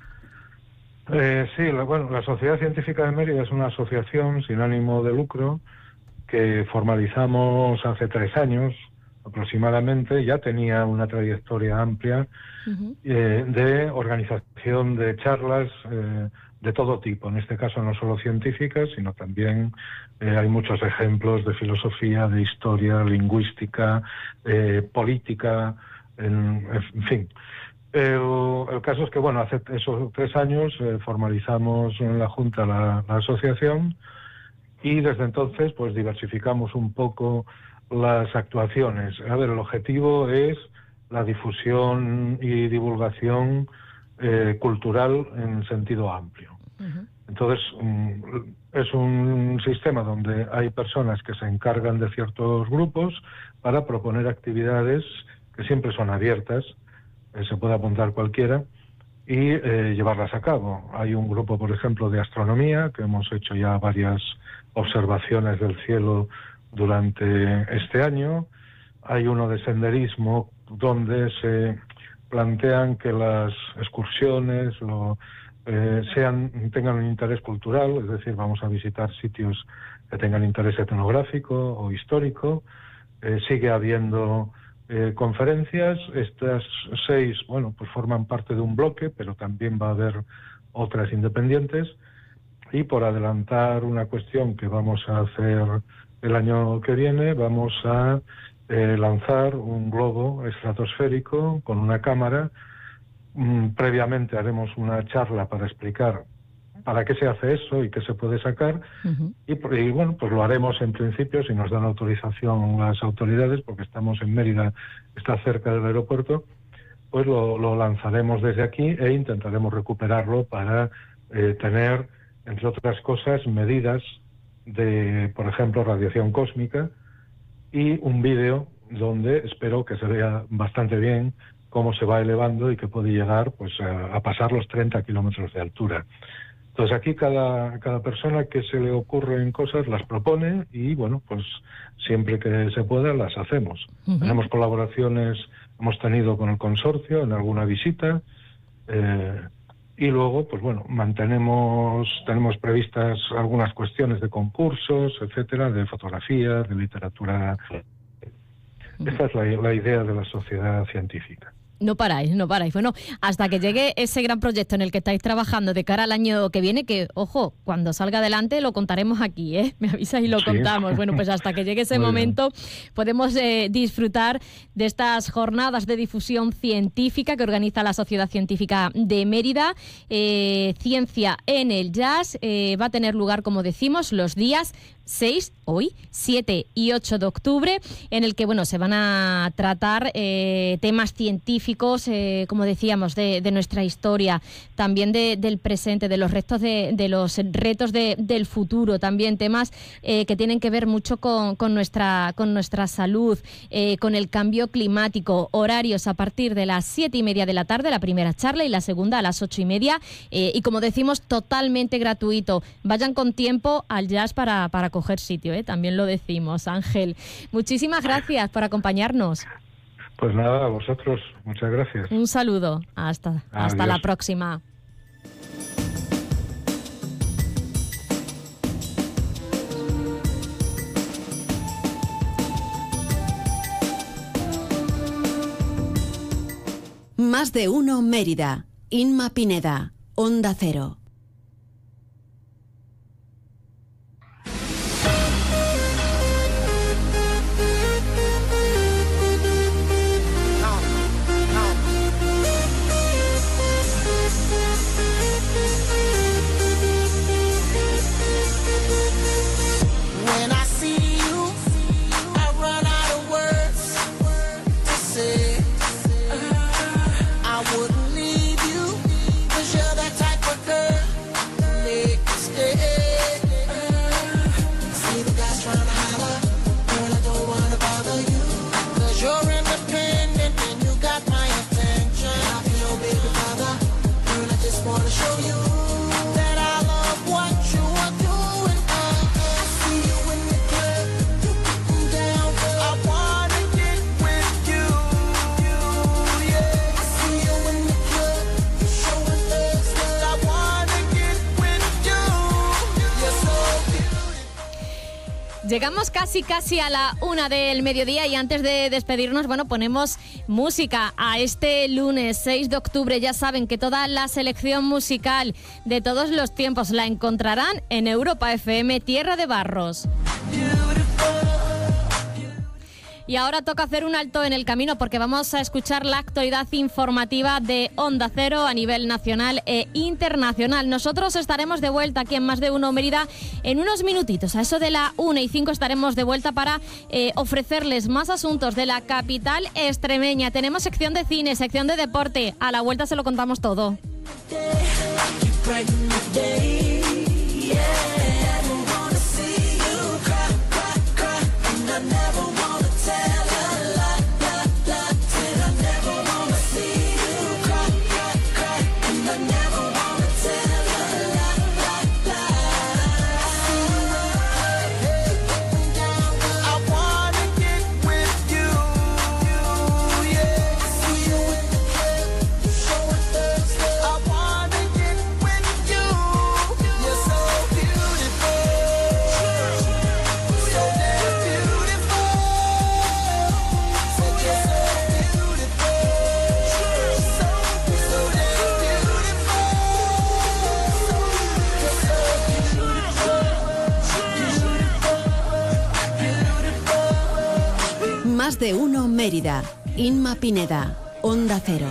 La Sociedad Científica de Mérida es una asociación sin ánimo de lucro que formalizamos hace 3 años aproximadamente. Ya tenía una trayectoria amplia de organización de charlas de todo tipo, en este caso no solo científicas, sino también hay muchos ejemplos de filosofía, de historia, lingüística, política, en fin. El caso es que, bueno, hace esos 3 años formalizamos en la Junta la asociación y desde entonces pues diversificamos un poco las actuaciones. El objetivo es la difusión y divulgación cultural en sentido amplio. Entonces, es un sistema donde hay personas que se encargan de ciertos grupos para proponer actividades que siempre son abiertas, se puede apuntar cualquiera, y llevarlas a cabo. Hay un grupo, por ejemplo, de astronomía, que hemos hecho ya varias observaciones del cielo durante este año. Hay uno de senderismo donde se plantean que las excursiones tengan un interés cultural, es decir, vamos a visitar sitios que tengan interés etnográfico o histórico. Sigue habiendo conferencias. Estas 6, pues forman parte de un bloque, pero también va a haber otras independientes. Y por adelantar una cuestión que vamos a hacer el año que viene, vamos a lanzar un globo estratosférico con una cámara. Previamente haremos una charla para explicar para qué se hace eso y qué se puede sacar. Y bueno, pues lo haremos en principio, si nos dan autorización las autoridades, porque estamos en Mérida, está cerca del aeropuerto, pues lo lanzaremos desde aquí e intentaremos recuperarlo para tener, entre otras cosas, medidas de, por ejemplo, radiación cósmica, y un vídeo donde espero que se vea bastante bien cómo se va elevando y que puede llegar pues a pasar los 30 kilómetros de altura. Entonces aquí cada persona que se le ocurren cosas las propone y bueno, pues siempre que se pueda las hacemos. Tenemos colaboraciones, hemos tenido con el consorcio en alguna visita, y luego pues bueno, tenemos previstas algunas cuestiones de concursos, etcétera, de fotografía, de literatura. Esta es la idea de la sociedad científica. No paráis. Bueno, hasta que llegue ese gran proyecto en el que estáis trabajando de cara al año que viene, que, ojo, cuando salga adelante lo contaremos aquí, ¿eh? Me avisas y lo contamos. Bueno, pues hasta que llegue ese momento podemos disfrutar de estas jornadas de difusión científica que organiza la Sociedad Científica de Mérida. Ciencia en el Jazz va a tener lugar, como decimos, los días 6, hoy, 7 y 8 de octubre, en el que bueno, se van a tratar temas científicos, como decíamos, de nuestra historia, también del presente, de los retos del futuro, también temas que tienen que ver mucho con nuestra salud, con el cambio climático. Horarios a partir de las 7:30 de la tarde, la primera charla, y la segunda a las 8:30, y como decimos, totalmente gratuito. Vayan con tiempo al jazz para coger sitio, también lo decimos. Ángel, muchísimas gracias por acompañarnos. Pues nada, a vosotros, muchas gracias. Un saludo, hasta la próxima. Más de uno Mérida. Inma Pineda, Onda Cero. Llegamos casi a la 1 del mediodía y antes de despedirnos, bueno, ponemos música a este lunes 6 de octubre. Ya saben que toda la selección musical de todos los tiempos la encontrarán en Europa FM, Tierra de Barros. Y ahora toca hacer un alto en el camino porque vamos a escuchar la actualidad informativa de Onda Cero a nivel nacional e internacional. Nosotros estaremos de vuelta aquí en Más de Uno Mérida en unos minutitos. A eso de la 1:05 estaremos de vuelta para ofrecerles más asuntos de la capital extremeña. Tenemos sección de cine, sección de deporte. A la vuelta se lo contamos todo. Yeah. Más de uno Mérida. Inma Pineda, Onda Cero.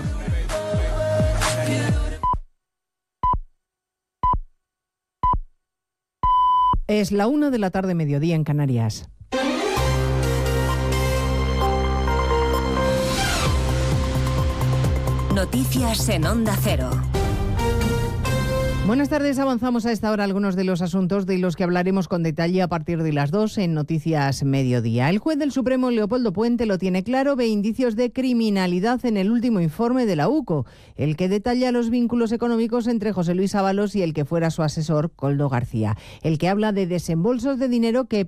Es la 1 de la tarde, mediodía en Canarias. Noticias en Onda Cero. Buenas tardes, avanzamos a esta hora algunos de los asuntos de los que hablaremos con detalle a partir de las 2 en Noticias Mediodía. El juez del Supremo, Leopoldo Puente, lo tiene claro, ve indicios de criminalidad en el último informe de la UCO, el que detalla los vínculos económicos entre José Luis Ábalos y el que fuera su asesor, Koldo García, el que habla de desembolsos de dinero que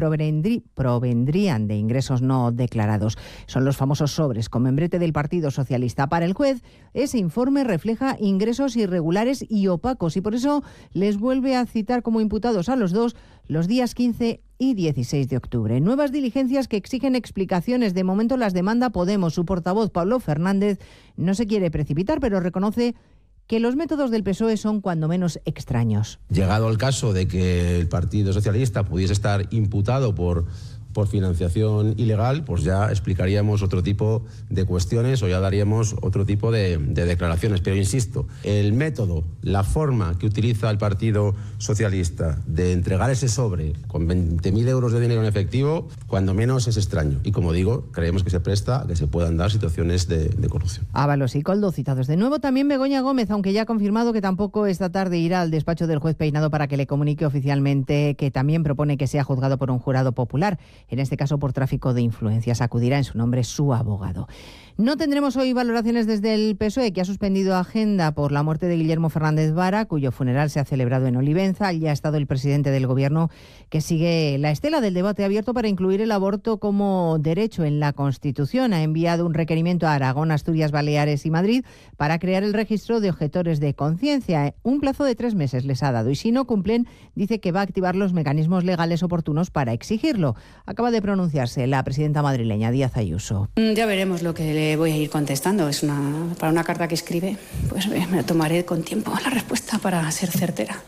provendrían de ingresos no declarados. Son los famosos sobres con membrete del Partido Socialista. Para el juez, ese informe refleja ingresos irregulares y opacos, y por eso les vuelve a citar como imputados a los dos los días 15 y 16 de octubre. Nuevas diligencias que exigen explicaciones. De momento las demanda Podemos. Su portavoz, Pablo Fernández, no se quiere precipitar, pero reconoce que los métodos del PSOE son cuando menos extraños. Llegado el caso de que el Partido Socialista pudiese estar imputado por financiación ilegal, pues ya explicaríamos otro tipo de cuestiones o ya daríamos otro tipo de declaraciones. Pero insisto, el método, la forma que utiliza el Partido Socialista de entregar ese sobre con 20.000 euros de dinero en efectivo, cuando menos es extraño. Y como digo, creemos que se presta a que se puedan dar situaciones de corrupción. Ábalos y Koldo citados de nuevo. También Begoña Gómez, aunque ya ha confirmado que tampoco esta tarde irá al despacho del juez Peinado para que le comunique oficialmente que también propone que sea juzgado por un jurado popular, en este caso por tráfico de influencias. Acudirá en su nombre su abogado. No tendremos hoy valoraciones desde el PSOE, que ha suspendido agenda por la muerte de Guillermo Fernández Vara, cuyo funeral se ha celebrado en Olivenza. Allí ha estado el presidente del Gobierno, que sigue la estela del debate abierto para incluir el aborto como derecho en la Constitución. Ha enviado un requerimiento a Aragón, Asturias, Baleares y Madrid para crear el registro de objetores de conciencia. Un plazo de 3 meses les ha dado, y si no cumplen, dice que va a activar los mecanismos legales oportunos para exigirlo. Acaba de pronunciarse la presidenta madrileña, Díaz Ayuso. Ya veremos lo que le voy a ir contestando. Para una carta que escribe, pues me tomaré con tiempo la respuesta para ser certera.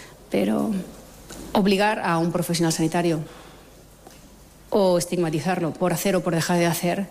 Pero obligar a un profesional sanitario o estigmatizarlo por hacer o por dejar de hacer,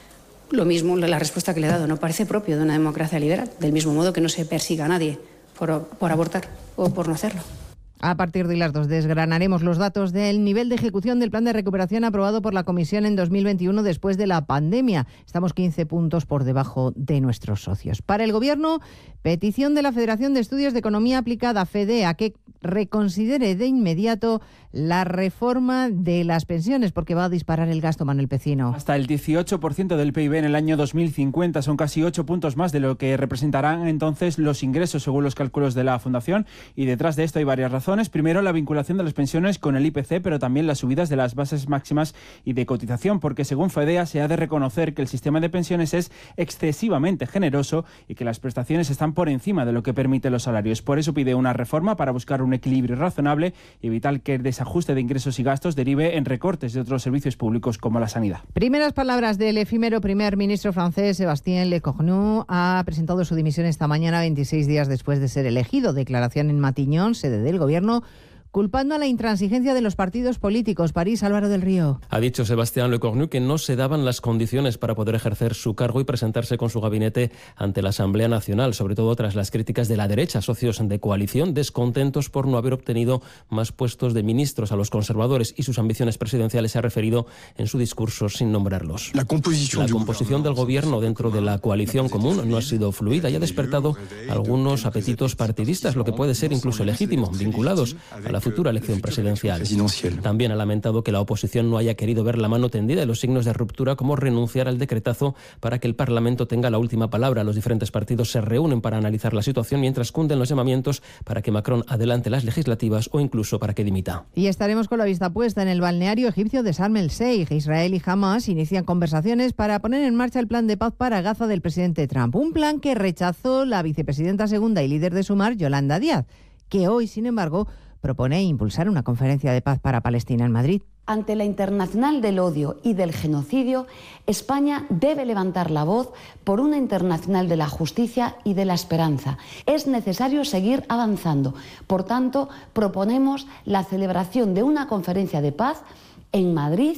lo mismo, la respuesta que le he dado no parece propio de una democracia liberal, del mismo modo que no se persiga a nadie por abortar o por no hacerlo. A partir de las 2 desgranaremos los datos del nivel de ejecución del plan de recuperación aprobado por la Comisión en 2021 después de la pandemia. Estamos 15 puntos por debajo de nuestros socios. Para el Gobierno, petición de la Federación de Estudios de Economía Aplicada, FEDEA, que reconsidere de inmediato la reforma de las pensiones, porque va a disparar el gasto, Manuel Pecino. Hasta el 18% del PIB en el año 2050, son casi 8 puntos más de lo que representarán entonces los ingresos según los cálculos de la Fundación, y detrás de esto hay varias razones. Primero, la vinculación de las pensiones con el IPC, pero también las subidas de las bases máximas y de cotización, porque según FEDEA se ha de reconocer que el sistema de pensiones es excesivamente generoso y que las prestaciones están por encima de lo que permiten los salarios. Por eso pide una reforma para buscar un equilibrio razonable y evitar que el desajuste de ingresos y gastos derive en recortes de otros servicios públicos como la sanidad. Primeras palabras del efímero primer ministro francés Sébastien Lecornu. Ha presentado su dimisión esta mañana, 26 días después de ser elegido. Declaración en Matignon, sede del Gobierno, culpando a la intransigencia de los partidos políticos. París, Álvaro del Río. Ha dicho Sébastien Lecornu que no se daban las condiciones para poder ejercer su cargo y presentarse con su gabinete ante la Asamblea Nacional, sobre todo tras las críticas de la derecha, socios de coalición, descontentos por no haber obtenido más puestos de ministros. A los conservadores y sus ambiciones presidenciales se ha referido en su discurso sin nombrarlos. La composición del gobierno dentro de la coalición común no ha sido fluida y ha despertado algunos apetitos partidistas, lo que puede ser incluso legítimo, vinculados a la futura elección presidencial. También ha lamentado que la oposición no haya querido ver la mano tendida y los signos de ruptura, como renunciar al decretazo para que el Parlamento tenga la última palabra. Los diferentes partidos se reúnen para analizar la situación, mientras cunden los llamamientos para que Macron adelante las legislativas o incluso para que dimita. Y estaremos con la vista puesta en el balneario egipcio de Sharm el Sheikh. Israel y Hamas inician conversaciones para poner en marcha el plan de paz para Gaza del presidente Trump. Un plan que rechazó la vicepresidenta segunda y líder de Sumar, Yolanda Díaz, que hoy, sin embargo, propone impulsar una conferencia de paz para Palestina en Madrid. Ante la internacional del odio y del genocidio, España debe levantar la voz por una internacional de la justicia y de la esperanza. Es necesario seguir avanzando. Por tanto, proponemos la celebración de una conferencia de paz en Madrid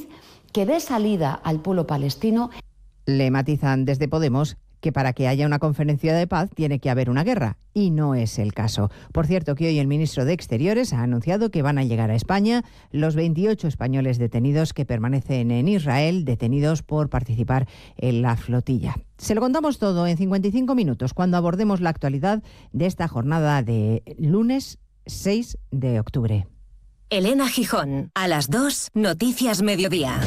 que dé salida al pueblo palestino. Le matizan desde Podemos que para que haya una conferencia de paz tiene que haber una guerra, y no es el caso. Por cierto, que hoy el ministro de Exteriores ha anunciado que van a llegar a España los 28 españoles detenidos que permanecen en Israel, detenidos por participar en la flotilla. Se lo contamos todo en 55 minutos, cuando abordemos la actualidad de esta jornada de lunes 6 de octubre. Elena Gijón, a las 2, Noticias Mediodía.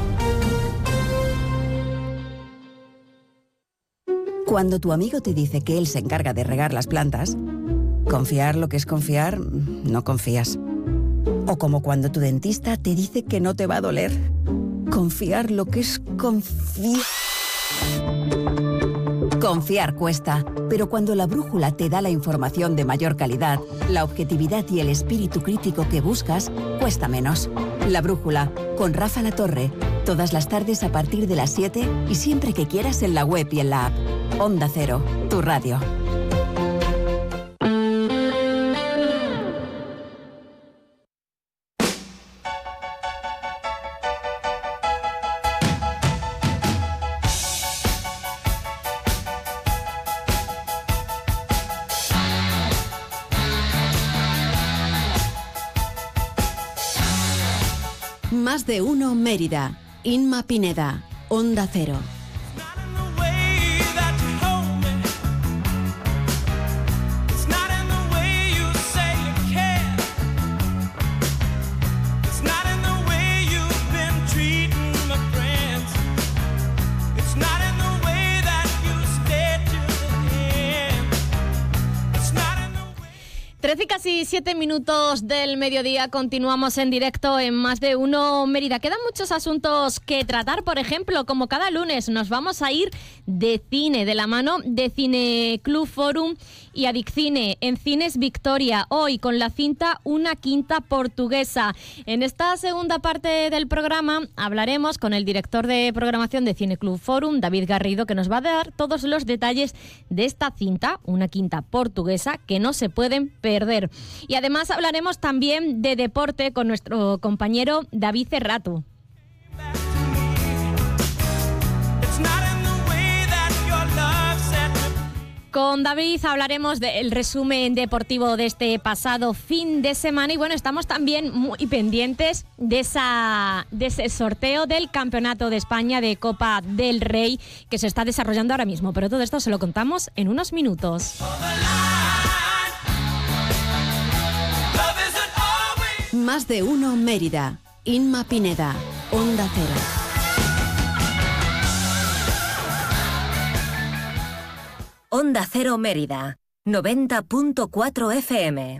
Cuando tu amigo te dice que él se encarga de regar las plantas, confiar lo que es confiar, no confías. O como cuando tu dentista te dice que no te va a doler, confiar lo que es confiar. Confiar cuesta, pero cuando la brújula te da la información de mayor calidad, la objetividad y el espíritu crítico que buscas, cuesta menos. La brújula, con Rafa Latorre, todas las tardes a partir de las 7 y siempre que quieras en la web y en la app. Onda Cero, tu radio. Más de uno Mérida. Inma Pineda, Onda Cero. Y casi 7 minutos del mediodía, continuamos en directo en Más de Uno Mérida. Quedan muchos asuntos que tratar, por ejemplo, como cada lunes nos vamos a ir de cine, de la mano de Cine Club Forum y Adiccine en Cines Victoria, hoy con la cinta Una quinta portuguesa. En esta segunda parte del programa hablaremos con el director de programación de Cine Club Forum, David Garrido, que nos va a dar todos los detalles de esta cinta, Una quinta portuguesa, que no se pueden perder. Y además hablaremos también de deporte con nuestro compañero David Cerrato. Con David hablaremos del resumen deportivo de este pasado fin de semana y bueno, estamos también muy pendientes de ese sorteo del Campeonato de España de Copa del Rey que se está desarrollando ahora mismo, pero todo esto se lo contamos en unos minutos. Más de uno Mérida. Inma Pineda, Onda Cero. Onda Cero Mérida, 90.4 FM.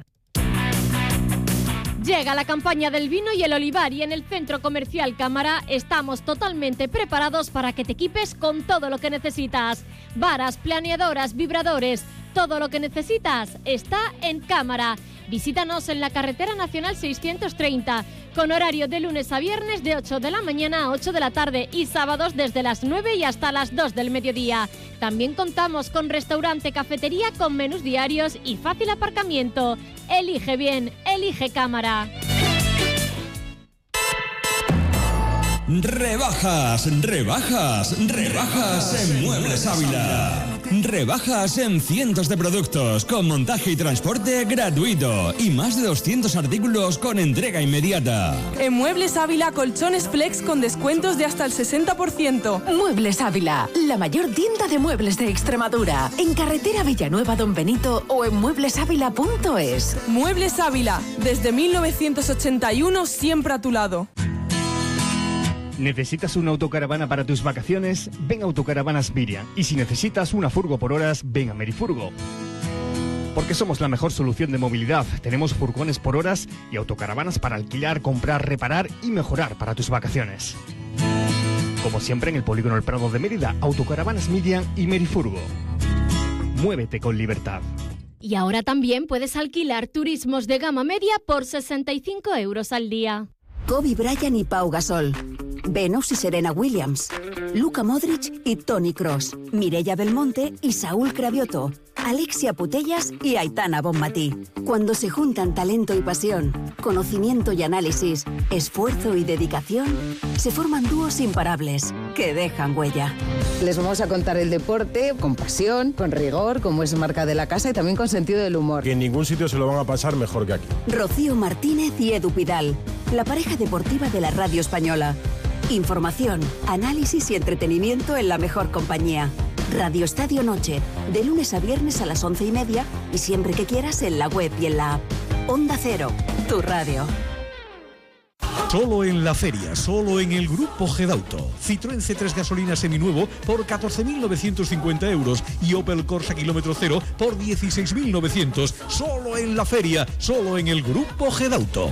Llega la campaña del vino y el olivar y en el Centro Comercial Cámara estamos totalmente preparados para que te equipes con todo lo que necesitas. Varas, planeadoras, vibradores, todo lo que necesitas está en Cámara. Visítanos en la Carretera Nacional 630, con horario de lunes a viernes de 8 de la mañana a 8 de la tarde y sábados desde las 9 y hasta las 2 del mediodía. También contamos con restaurante, cafetería con menús diarios y fácil aparcamiento. Elige bien, elige Cámara. Rebajas, rebajas, rebajas en Muebles Ávila. Rebajas en cientos de productos con montaje y transporte gratuito y más de 200 artículos con entrega inmediata. En Muebles Ávila, colchones flex con descuentos de hasta el 60%. Muebles Ávila, la mayor tienda de muebles de Extremadura. En carretera Villanueva Don Benito o en mueblesávila.es. Muebles Ávila, desde 1981 siempre a tu lado. ¿Necesitas una autocaravana para tus vacaciones? Ven a Autocaravanas Miriam. Y si necesitas una furgo por horas, ven a Merifurgo. Porque somos la mejor solución de movilidad. Tenemos furgones por horas y autocaravanas para alquilar, comprar, reparar y mejorar para tus vacaciones. Como siempre en el Polígono El Prado de Mérida, Autocaravanas Miriam y Merifurgo. Muévete con libertad. Y ahora también puedes alquilar turismos de gama media por 65 euros al día. Kobe Bryant y Pau Gasol, Venus y Serena Williams, Luka Modric y Toni Kroos, Mireia Belmonte y Saúl Cravioto, Alexia Putellas y Aitana Bonmatí. Cuando se juntan talento y pasión, conocimiento y análisis, esfuerzo y dedicación, se forman dúos imparables que dejan huella. Les vamos a contar el deporte con pasión, con rigor, como es marca de la casa, y también con sentido del humor. Que en ningún sitio se lo van a pasar mejor que aquí. Rocío Martínez y Edu Pidal, la pareja deportiva de la radio española. Información, análisis y entretenimiento en la mejor compañía. Radio Estadio Noche, de lunes a viernes a las 11:30 y siempre que quieras en la web y en la app. Onda Cero, tu radio. Solo en la feria, solo en el Grupo Gedauto. Citroën C3 gasolina seminuevo por 14.950 euros y Opel Corsa kilómetro cero por 16.900. Solo en la feria, solo en el Grupo Gedauto.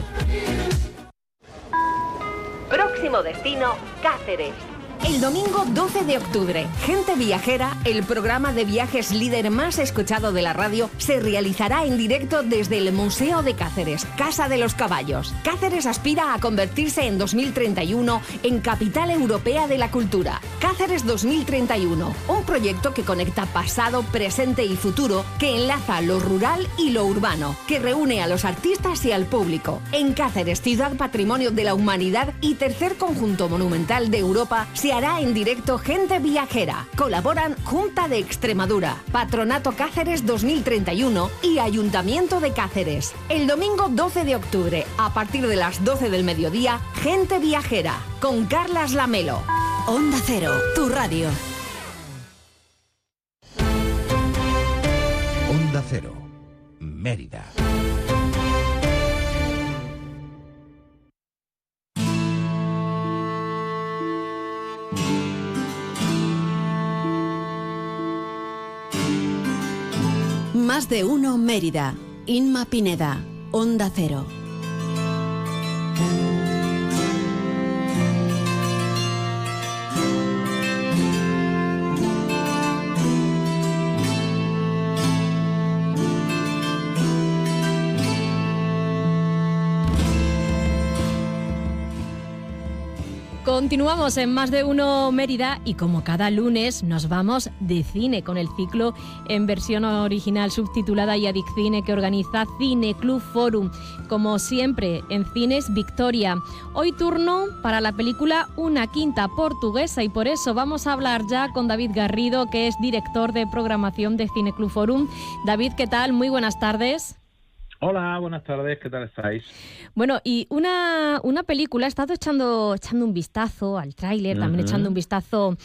Próximo destino, Cáceres. El domingo 12 de octubre, Gente Viajera, el programa de viajes líder más escuchado de la radio, se realizará en directo desde el Museo de Cáceres, Casa de los Caballos. Cáceres aspira a convertirse en 2031 en Capital Europea de la Cultura. Cáceres 2031, un proyecto que conecta pasado, presente y futuro, que enlaza lo rural y lo urbano, que reúne a los artistas y al público. En Cáceres, ciudad patrimonio de la humanidad y tercer conjunto monumental de Europa, se hará en directo Gente Viajera. Colaboran Junta de Extremadura, Patronato Cáceres 2031 y Ayuntamiento de Cáceres. El domingo 12 de octubre, a partir de las 12 del mediodía, Gente Viajera, con Carlas Lamelo. Onda Cero, tu radio. Onda Cero, Mérida. Más de uno Mérida. Inma Pineda, Onda Cero. Continuamos en Más de Uno Mérida y como cada lunes nos vamos de cine con el ciclo en versión original subtitulada Yadic Cine que organiza Cine Club Forum. Como siempre en Cines Victoria. Hoy turno para la película Una Quinta Portuguesa y por eso vamos a hablar ya con David Garrido, que es director de programación de Cine Club Forum. David, ¿qué tal? Muy buenas tardes. Hola, buenas tardes, ¿qué tal estáis? Bueno, y una película, he estado echando un vistazo al tráiler, también echando un vistazo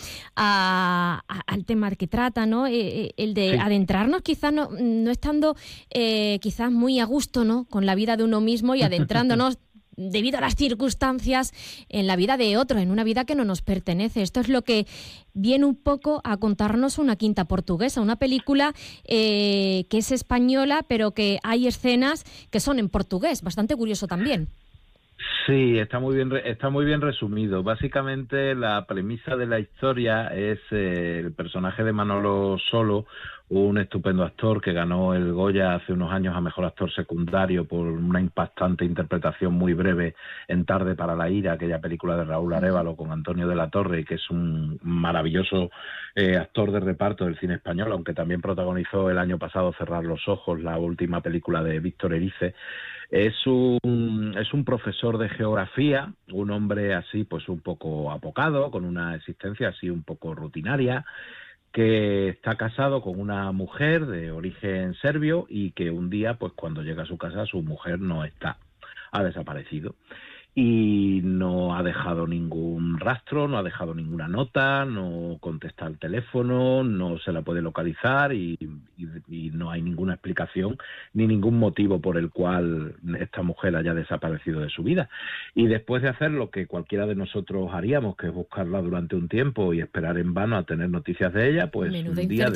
al tema que trata, ¿no? El de adentrarnos quizás no estando quizás muy a gusto, ¿no? Con la vida de uno mismo y adentrándonos debido a las circunstancias en la vida de otro, en una vida que no nos pertenece. Esto es lo que viene un poco a contarnos Una Quinta Portuguesa, una película que es española, pero que hay escenas que son en portugués, bastante curioso también. Sí, está muy bien resumido. Básicamente la premisa de la historia es el personaje de Manolo Solo, un estupendo actor que ganó el Goya hace unos años a Mejor Actor Secundario por una impactante interpretación muy breve en Tarde para la ira, aquella película de Raúl Arévalo con Antonio de la Torre, que es un maravilloso actor de reparto del cine español, aunque también protagonizó el año pasado Cerrar los ojos, la última película de Víctor Erice. Es un profesor de geografía, un hombre así pues un poco apocado, con una existencia así un poco rutinaria, que está casado con una mujer de origen serbio y que un día, pues cuando llega a su casa, su mujer no está, ha desaparecido. Y no ha dejado ningún rastro, no ha dejado ninguna nota, no contesta al teléfono, no se la puede localizar y no hay ninguna explicación ni ningún motivo por el cual esta mujer haya desaparecido de su vida. Y después de hacer lo que cualquiera de nosotros haríamos, que es buscarla durante un tiempo y esperar en vano a tener noticias de ella, pues menuda un día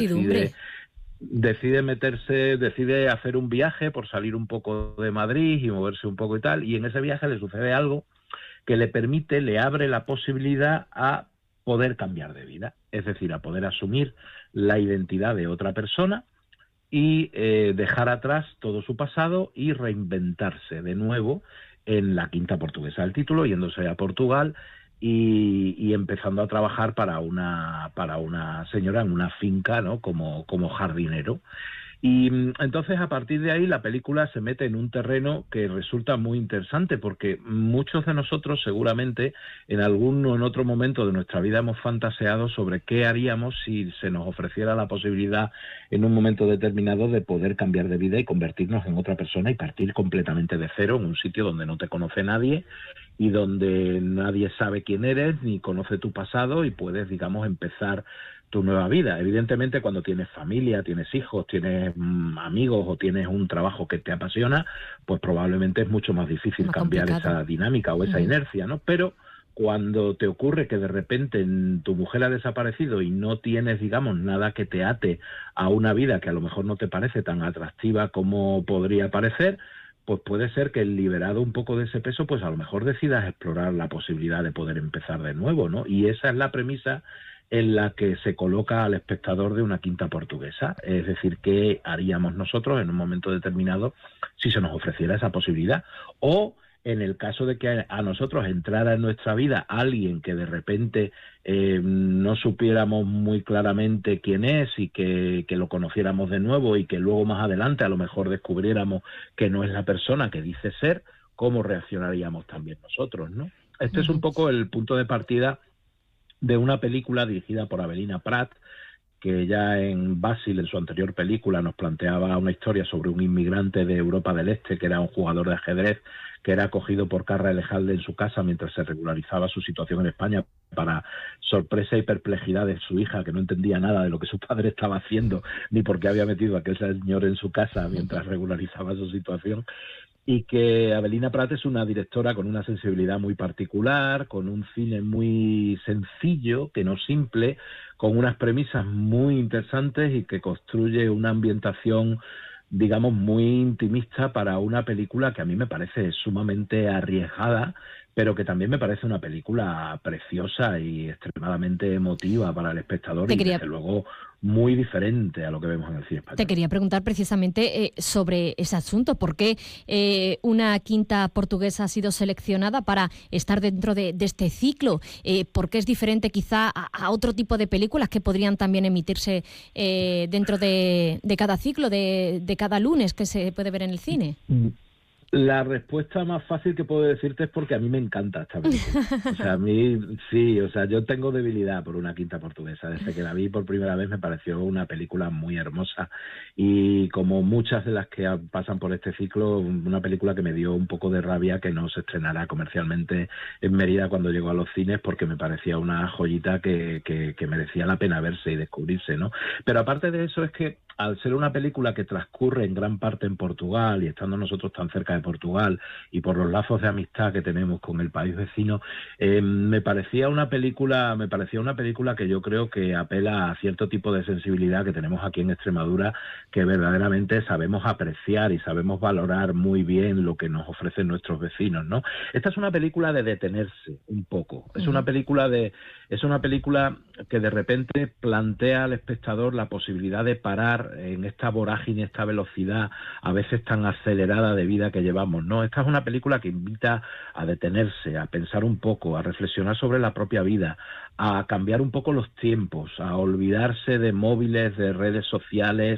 decide hacer un viaje por salir un poco de Madrid y moverse un poco y tal, y en ese viaje le sucede algo que le abre la posibilidad a poder cambiar de vida, es decir, a poder asumir la identidad de otra persona y dejar atrás todo su pasado y reinventarse de nuevo en la Quinta Portuguesa. El título, yéndose a Portugal y empezando a trabajar para una señora en una finca, ¿no? como jardinero. Y entonces a partir de ahí la película se mete en un terreno que resulta muy interesante, porque muchos de nosotros seguramente en algún o en otro momento de nuestra vida hemos fantaseado sobre qué haríamos si se nos ofreciera la posibilidad en un momento determinado de poder cambiar de vida y convertirnos en otra persona y partir completamente de cero en un sitio donde no te conoce nadie y donde nadie sabe quién eres ni conoce tu pasado y puedes, digamos, empezar tu nueva vida. Evidentemente, cuando tienes familia, tienes hijos, tienes amigos o tienes un trabajo que te apasiona, pues probablemente es mucho más difícil cambiar esa dinámica o esa inercia, ¿no? Pero cuando te ocurre que de repente tu mujer ha desaparecido y no tienes, digamos, nada que te ate a una vida que a lo mejor no te parece tan atractiva como podría parecer, pues puede ser que liberado un poco de ese peso, pues a lo mejor decidas explorar la posibilidad de poder empezar de nuevo, ¿no? Y esa es la premisa en la que se coloca al espectador de Una quinta portuguesa. Es decir, ¿qué haríamos nosotros en un momento determinado si se nos ofreciera esa posibilidad? O en el caso de que a nosotros entrara en nuestra vida alguien que de repente no supiéramos muy claramente quién es y que lo conociéramos de nuevo y que luego más adelante a lo mejor descubriéramos que no es la persona que dice ser, ¿cómo reaccionaríamos también nosotros, ¿no? Este es un poco el punto de partida de una película dirigida por Avelina Prat, que ya en Basil, en su anterior película, nos planteaba una historia sobre un inmigrante de Europa del Este, que era un jugador de ajedrez, que era acogido por Carra Elejalde en su casa mientras se regularizaba su situación en España, para sorpresa y perplejidad de su hija, que no entendía nada de lo que su padre estaba haciendo, ni por qué había metido a aquel señor en su casa mientras regularizaba su situación. Y que Avelina Prat es una directora con una sensibilidad muy particular, con un cine muy sencillo, que no simple, con unas premisas muy interesantes y que construye una ambientación, digamos, muy intimista para una película que a mí me parece sumamente arriesgada, pero que también me parece una película preciosa y extremadamente emotiva para el espectador y desde luego muy diferente a lo que vemos en el cine español. Te quería preguntar precisamente sobre ese asunto. ¿Por qué Una quinta portuguesa ha sido seleccionada para estar dentro de este ciclo? ¿Por qué es diferente quizá a otro tipo de películas que podrían también emitirse dentro de cada ciclo, de cada lunes que se puede ver en el cine? La respuesta más fácil que puedo decirte es porque a mí me encanta esta película. O sea, a mí sí, o sea, yo tengo debilidad por Una quinta portuguesa. Desde que la vi por primera vez me pareció una película muy hermosa y, como muchas de las que pasan por este ciclo, una película que me dio un poco de rabia que no se estrenara comercialmente en Mérida cuando llegó a los cines, porque me parecía una joyita que merecía la pena verse y descubrirse, ¿no? Pero aparte de eso, es que al ser una película que transcurre en gran parte en Portugal y estando nosotros tan cerca de Portugal y por los lazos de amistad que tenemos con el país vecino, me parecía una película que yo creo que apela a cierto tipo de sensibilidad que tenemos aquí en Extremadura, que verdaderamente sabemos apreciar y sabemos valorar muy bien lo que nos ofrecen nuestros vecinos, ¿no? Esta es una película de detenerse un poco, es una película que de repente plantea al espectador la posibilidad de parar en esta vorágine, esta velocidad a veces tan acelerada de vida que llevamos, ¿no? Esta es una película que invita a detenerse, a pensar un poco, a reflexionar sobre la propia vida, a cambiar un poco los tiempos, a olvidarse de móviles, de redes sociales,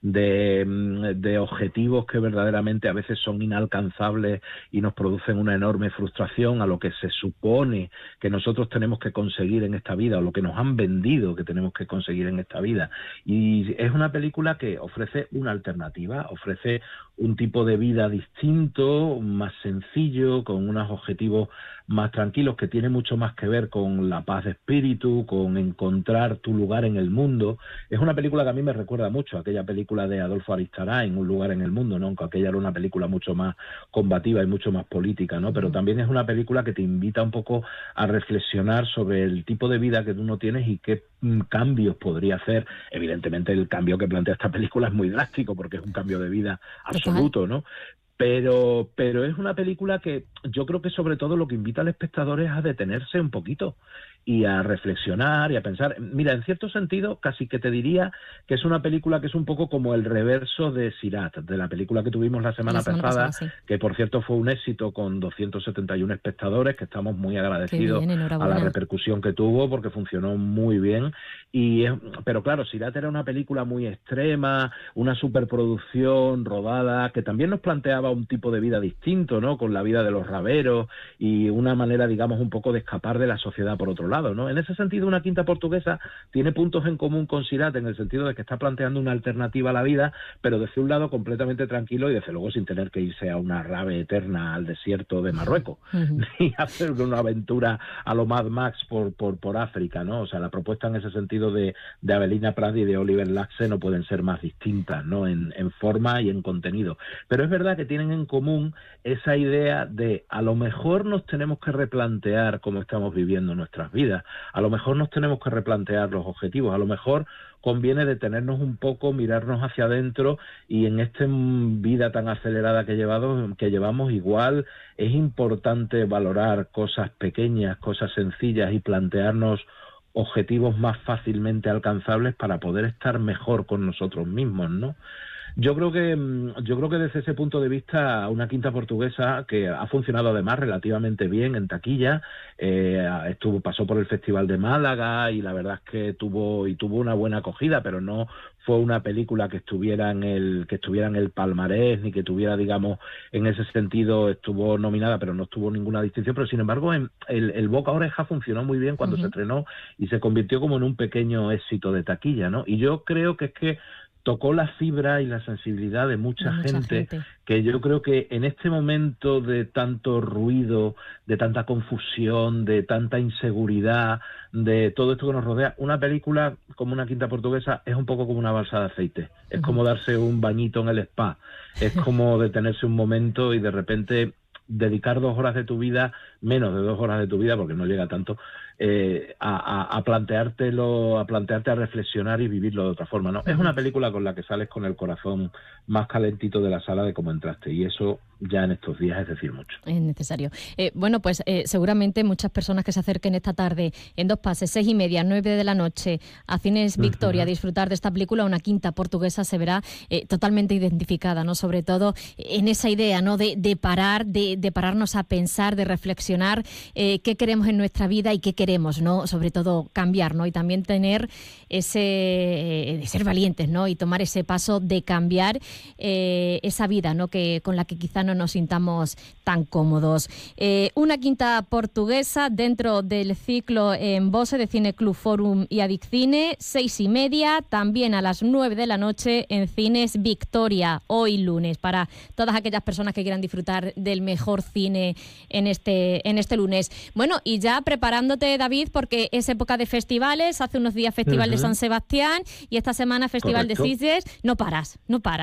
de objetivos que verdaderamente a veces son inalcanzables y nos producen una enorme frustración, a lo que se supone que nosotros tenemos que conseguir en esta vida o lo que nos han vendido que tenemos que conseguir en esta vida. Y es una película que ofrece una alternativa, ofrece un tipo de vida distinto, más sencillo, con unos objetivos más tranquilos, que tiene mucho más que ver con la paz de espíritu, con encontrar tu lugar en el mundo. Es una película que a mí me recuerda mucho a aquella película de Adolfo Aristarán, Un lugar en el mundo, ¿no? Aunque aquella era una película mucho más combativa y mucho más política, ¿no? Pero también es una película que te invita un poco a reflexionar sobre el tipo de vida que tú no tienes y qué cambios podría hacer. Evidentemente el cambio que plantea esta película es muy drástico porque es un cambio de vida absoluto, ¿no? Pero es una película que yo creo que sobre todo lo que invita al espectador es a detenerse un poquito y a reflexionar y a pensar. Mira, en cierto sentido, casi que te diría que es una película que es un poco como el reverso de Sirat, de la película que tuvimos la semana pasada, sí. Que por cierto fue un éxito con 271 espectadores, que estamos muy agradecidos a la repercusión que tuvo, porque funcionó muy bien. Pero claro, Sirat era una película muy extrema, una superproducción rodada, que también nos planteaba un tipo de vida distinto, ¿no? Con la vida de los raberos y una manera, digamos, un poco de escapar de la sociedad por otro lado, ¿no? En ese sentido, Una quinta portuguesa tiene puntos en común con Sirat, en el sentido de que está planteando una alternativa a la vida, pero desde un lado completamente tranquilo y desde luego sin tener que irse a una rave eterna al desierto de Marruecos, ni hacer una aventura a lo Mad Max por África, ¿no? O sea, la propuesta en ese sentido de Avelina Prat y de Oliver Laxe no pueden ser más distintas, ¿no? En forma y en contenido. Pero es verdad que tienen en común esa idea de a lo mejor nos tenemos que replantear cómo estamos viviendo nuestras vidas, a lo mejor nos tenemos que replantear los objetivos, a lo mejor conviene detenernos un poco, mirarnos hacia adentro y en esta vida tan acelerada que llevamos, igual es importante valorar cosas pequeñas, cosas sencillas y plantearnos objetivos más fácilmente alcanzables para poder estar mejor con nosotros mismos, ¿no? Yo creo que desde ese punto de vista, Una quinta portuguesa, que ha funcionado además relativamente bien en taquilla, pasó por el Festival de Málaga y la verdad es que tuvo una buena acogida, pero no fue una película que estuviera en el palmarés, ni que tuviera, digamos, en ese sentido estuvo nominada, pero no tuvo ninguna distinción. Pero sin embargo, el boca a oreja funcionó muy bien cuando se estrenó y se convirtió como en un pequeño éxito de taquilla, ¿no? Y yo creo que es que tocó la fibra y la sensibilidad de mucha gente, que yo creo que en este momento de tanto ruido, de tanta confusión, de tanta inseguridad, de todo esto que nos rodea, una película como Una quinta portuguesa es un poco como una balsa de aceite, es como darse un bañito en el spa, es como detenerse un momento y de repente dedicar 2 horas de tu vida, menos de 2 horas de tu vida, porque no llega tanto, a plantearte a reflexionar y vivirlo de otra forma, ¿no? Es una película con la que sales con el corazón más calentito de la sala de cómo entraste, y eso ya en estos días es decir mucho. Es necesario. Seguramente muchas personas que se acerquen esta tarde en 2 pases, 6:30, 9 de la noche, a Cines Victoria, a disfrutar de esta película, Una quinta portuguesa, se verá totalmente identificada, ¿no? Sobre todo en esa idea, ¿no? De parar, de pararnos a pensar, de reflexionar qué queremos en nuestra vida y qué queremos, ¿no? Sobre todo cambiar, ¿no? Y también tener de ser valientes, ¿no? Y tomar ese paso de cambiar esa vida, ¿no? Con la que quizá no nos sintamos tan cómodos. Una quinta portuguesa dentro del ciclo en Bose de Cine Club Forum y Adicine, 6:30, también a las 9 de la noche en Cines Victoria, hoy lunes, para todas aquellas personas que quieran disfrutar del mejor cine en este lunes. Bueno, y ya preparándote, David, porque es época de festivales, hace unos días Festival de San Sebastián y esta semana Festival de Sitges, no paras.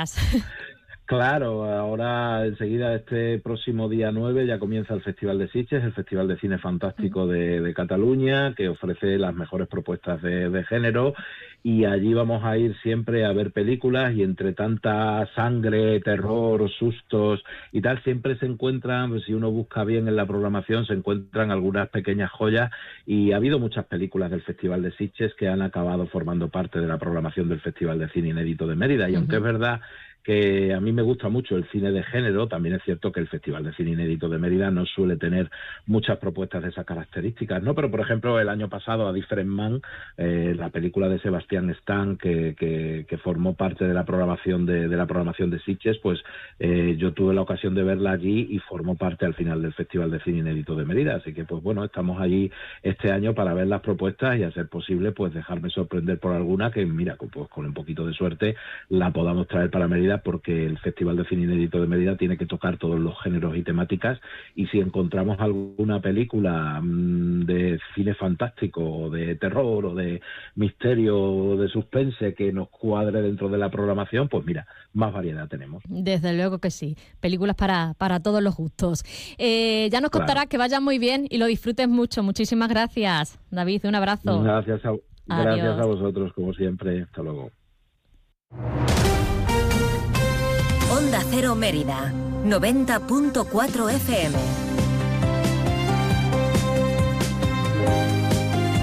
Claro, ahora enseguida este próximo día 9 ya comienza el Festival de Sitges, el Festival de Cine Fantástico de Cataluña, que ofrece las mejores propuestas de género, y allí vamos a ir siempre a ver películas, y entre tanta sangre, terror, sustos y tal, siempre se encuentran, si uno busca bien en la programación, se encuentran algunas pequeñas joyas, y ha habido muchas películas del Festival de Sitges que han acabado formando parte de la programación del Festival de Cine Inédito de Mérida, y aunque es verdad que a mí me gusta mucho el cine de género, también es cierto que el Festival de Cine Inédito de Mérida no suele tener muchas propuestas de esas características, ¿no? Pero, por ejemplo, el año pasado, A Different Man, la película de Sebastián Stan, que formó parte de la programación de Sitges, pues yo tuve la ocasión de verla allí y formó parte al final del Festival de Cine Inédito de Mérida. Así que, pues bueno, estamos allí este año para ver las propuestas y, a ser posible, pues dejarme sorprender por alguna que, mira, pues con un poquito de suerte la podamos traer para Mérida, porque el Festival de Cine Inédito de Mérida tiene que tocar todos los géneros y temáticas, y si encontramos alguna película de cine fantástico, o de terror, o de misterio, o de suspense que nos cuadre dentro de la programación, pues mira, más variedad tenemos. Desde luego que sí, películas para todos los gustos. Ya nos contarás, que vaya muy bien y lo disfrutes mucho. Muchísimas gracias, David, un abrazo. Gracias a vosotros, como siempre. Hasta luego. Onda Cero Mérida, 90.4 FM.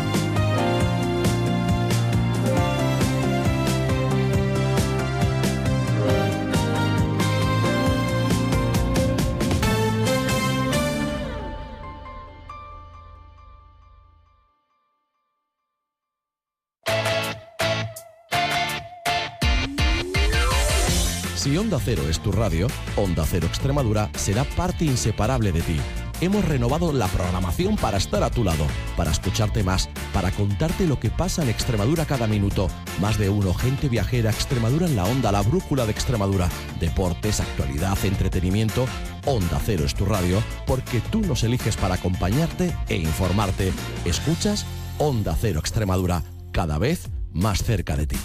Si Onda Cero es tu radio, Onda Cero Extremadura será parte inseparable de ti. Hemos renovado la programación para estar a tu lado, para escucharte más, para contarte lo que pasa en Extremadura cada minuto. Más de uno, gente viajera, Extremadura en la onda, la brújula de Extremadura. Deportes, actualidad, entretenimiento. Onda Cero es tu radio, porque tú nos eliges para acompañarte e informarte. ¿Escuchas? Onda Cero Extremadura, cada vez más cerca de ti.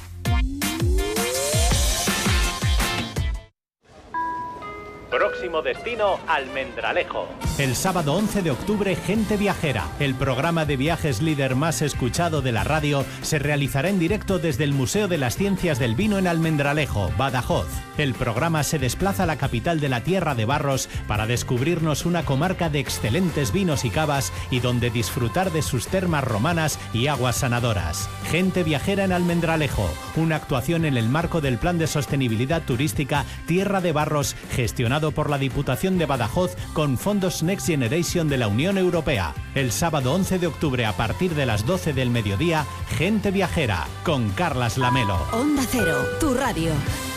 Próximo destino, Almendralejo. El sábado 11 de octubre, Gente Viajera, el programa de viajes líder más escuchado de la radio, se realizará en directo desde el Museo de las Ciencias del Vino en Almendralejo, Badajoz. El programa se desplaza a la capital de la Tierra de Barros para descubrirnos una comarca de excelentes vinos y cavas y donde disfrutar de sus termas romanas y aguas sanadoras. Gente Viajera en Almendralejo, una actuación en el marco del Plan de Sostenibilidad Turística Tierra de Barros, gestionado por la Diputación de Badajoz con fondos Next Generation de la Unión Europea. El sábado 11 de octubre a partir de las 12 del mediodía, Gente Viajera con Carlas Lamelo. Onda Cero, tu radio.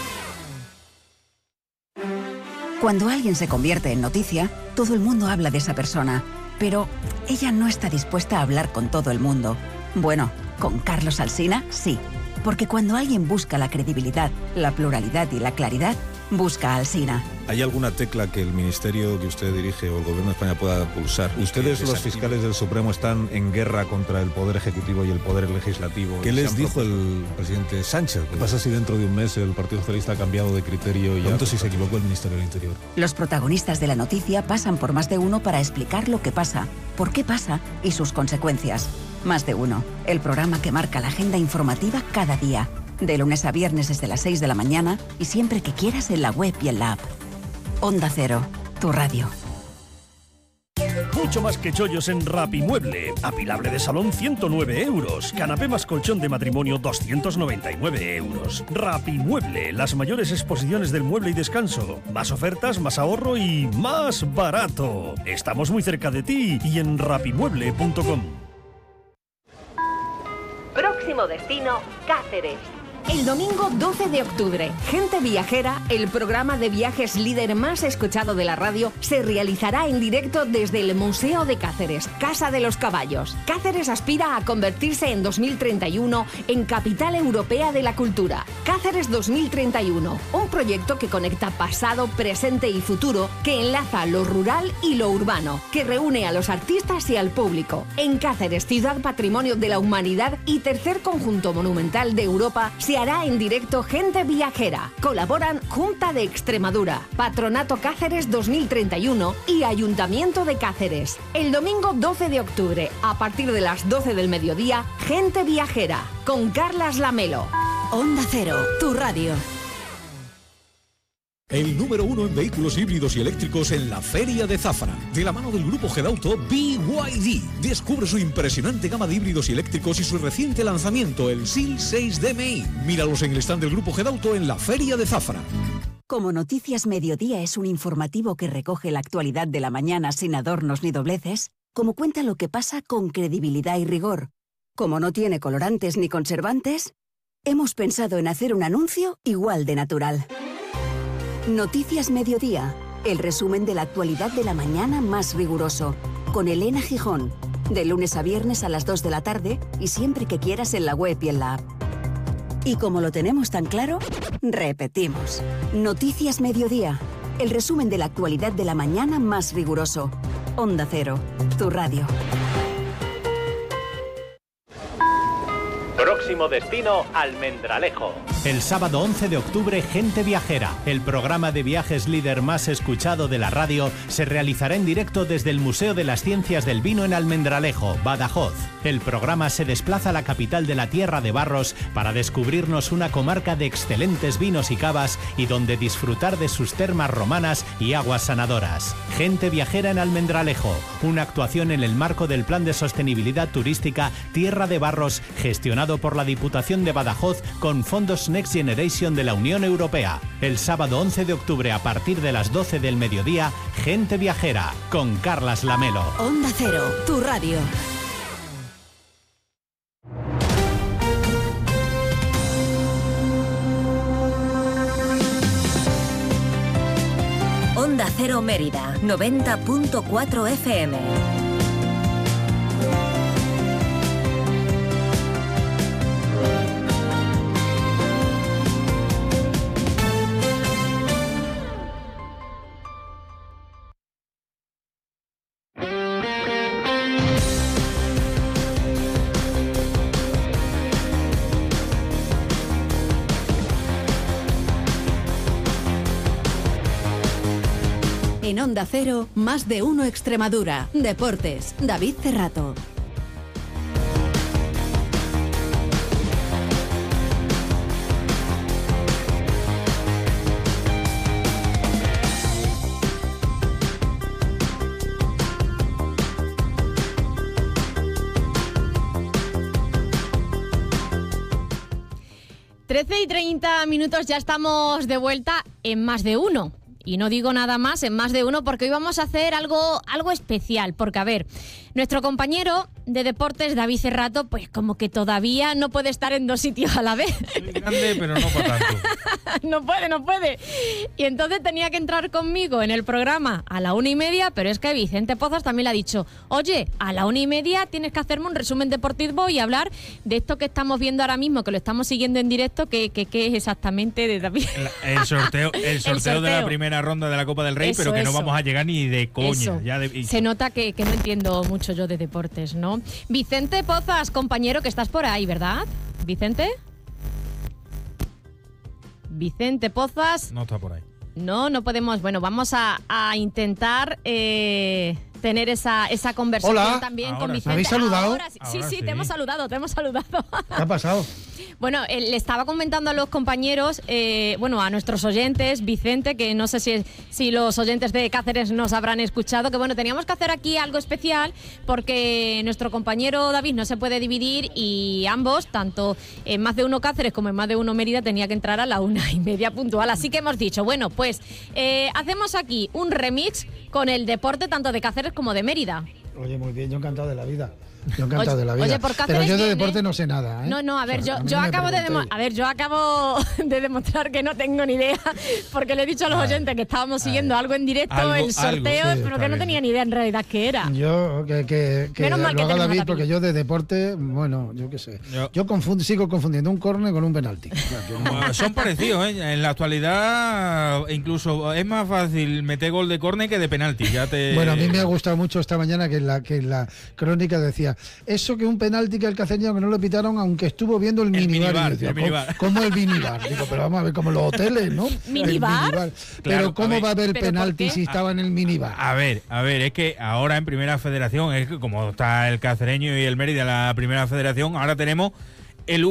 Cuando alguien se convierte en noticia, todo el mundo habla de esa persona, pero ella no está dispuesta a hablar con todo el mundo. Bueno, con Carlos Alsina sí, porque cuando alguien busca la credibilidad, la pluralidad y la claridad, busca a Alsina. ¿Hay alguna tecla que el ministerio que usted dirige o el gobierno de España pueda pulsar? Ustedes, los fiscales del Supremo, están en guerra contra el Poder Ejecutivo y el Poder Legislativo. ¿Qué les dijo el presidente Sánchez? ¿Qué pasa si dentro de un mes el Partido Socialista ha cambiado de criterio y pronto si se equivocó el Ministerio del Interior? Los protagonistas de la noticia pasan por Más de Uno para explicar lo que pasa, por qué pasa y sus consecuencias. Más de Uno, el programa que marca la agenda informativa cada día. De lunes a viernes desde las 6 de la mañana y siempre que quieras en la web y en la app. Onda Cero, tu radio. Mucho más que chollos en Rapimueble. Apilable de salón 109 euros. Canapé más colchón de matrimonio 299 euros. Rapimueble, las mayores exposiciones del mueble y descanso. Más ofertas, más ahorro y más barato. Estamos muy cerca de ti y en rapimueble.com. Próximo destino, Cáceres. El domingo 12 de octubre, Gente Viajera, el programa de viajes líder más escuchado de la radio, se realizará en directo desde el Museo de Cáceres, Casa de los Caballos. Cáceres aspira a convertirse en 2031 en Capital Europea de la Cultura. Cáceres 2031, un proyecto que conecta pasado, presente y futuro, que enlaza lo rural y lo urbano, que reúne a los artistas y al público. En Cáceres, ciudad patrimonio de la humanidad y tercer conjunto monumental de Europa, se hará en directo Gente Viajera. Colaboran Junta de Extremadura, Patronato Cáceres 2031 y Ayuntamiento de Cáceres. El domingo 12 de octubre, a partir de las 12 del mediodía, Gente Viajera, con Carlas Lamelo. Onda Cero, tu radio. El número 1 en vehículos híbridos y eléctricos en la Feria de Zafra. De la mano del grupo Gedauto BYD. Descubre su impresionante gama de híbridos y eléctricos y su reciente lanzamiento, el SIL 6 DMI. Míralos en el stand del grupo Gedauto en la Feria de Zafra. Como Noticias Mediodía es un informativo que recoge la actualidad de la mañana sin adornos ni dobleces, como cuenta lo que pasa con credibilidad y rigor, como no tiene colorantes ni conservantes, hemos pensado en hacer un anuncio igual de natural. Noticias Mediodía, el resumen de la actualidad de la mañana más riguroso, con Elena Gijón, de lunes a viernes a las 2 de la tarde y siempre que quieras en la web y en la app. Y como lo tenemos tan claro, repetimos. Noticias Mediodía, el resumen de la actualidad de la mañana más riguroso. Onda Cero, tu radio. Próximo destino, Almendralejo. El sábado 11 de octubre, Gente Viajera, el programa de viajes líder más escuchado de la radio, se realizará en directo desde el Museo de las Ciencias del Vino en Almendralejo, Badajoz. El programa se desplaza a la capital de la Tierra de Barros para descubrirnos una comarca de excelentes vinos y cavas y donde disfrutar de sus termas romanas y aguas sanadoras. Gente Viajera en Almendralejo, una actuación en el marco del Plan de Sostenibilidad Turística Tierra de Barros, gestionado por la Diputación de Badajoz con fondos Next Generation de la Unión Europea. El sábado 11 de octubre a partir de las 12 del mediodía, Gente Viajera, con Carlas Lamelo. Onda Cero, tu radio. Cero Mérida, 90.4 FM. En Onda Cero, Más de Uno Extremadura. Deportes, David Cerrato. y 30 minutos, ya estamos de vuelta en Más de Uno. Y no digo nada más en Más de Uno porque hoy vamos a hacer algo especial. Porque, a ver, nuestro compañero de deportes, David Cerrato, pues como que todavía no puede estar en dos sitios a la vez. Muy grande, pero no para tanto. No puede. Y entonces tenía que entrar conmigo en el programa a la 1:30, pero es que Vicente Pozas también le ha dicho, oye, a la 1:30 tienes que hacerme un resumen deportivo y hablar de esto que estamos viendo ahora mismo, que lo estamos siguiendo en directo, que es exactamente de David. El sorteo de la primera ronda de la Copa del Rey, eso, pero que no vamos a llegar ni de coña. Se nota que no entiendo mucho yo de deportes, ¿no? Vicente Pozas, compañero, que estás por ahí, ¿verdad? ¿Vicente? Vicente Pozas. No está por ahí. No podemos. Bueno, vamos a intentar tener esa conversación. Hola. También Ahora, con Vicente. ¿me habéis saludado? Ahora, sí, te hemos saludado. ¿Qué ha pasado? Bueno, le estaba comentando a los compañeros, a nuestros oyentes, Vicente, que no sé si los oyentes de Cáceres nos habrán escuchado, que bueno, teníamos que hacer aquí algo especial porque nuestro compañero David no se puede dividir y ambos, tanto en Más de Uno Cáceres como en Más de Uno Mérida, tenía que entrar a la 1:30 puntual. Así que hemos dicho, bueno, pues hacemos aquí un remix con el deporte tanto de Cáceres como de Mérida. Oye, muy bien, yo encantado de la vida. Oye, por Cáceres, pero yo de deporte no sé nada, ¿eh? No, a ver, yo acabo de demostrar que no tengo ni idea, porque le he dicho a los oyentes que estábamos siguiendo algo en directo, el sorteo, pero que no tenía ni idea en realidad qué era. Yo, que lo haga David, porque yo de deporte, bueno, yo qué sé. Yo sigo confundiendo un córner con un penalti. Son parecidos, ¿eh? En la actualidad incluso es más fácil meter gol de córner que de penalti. Bueno, a mí me ha gustado mucho esta mañana que en la crónica decía eso que un penalti que el Cacereño que no lo pitaron aunque estuvo viendo el minibar. ¿Cómo el minibar? Digo, pero vamos a ver, como los hoteles, ¿no? ¿Minibar? Pero ¿cómo va a haber penalti si estaba en el minibar? A ver, es que ahora en Primera Federación, es que como está el Cacereño y el Mérida en la Primera Federación, ahora tenemos el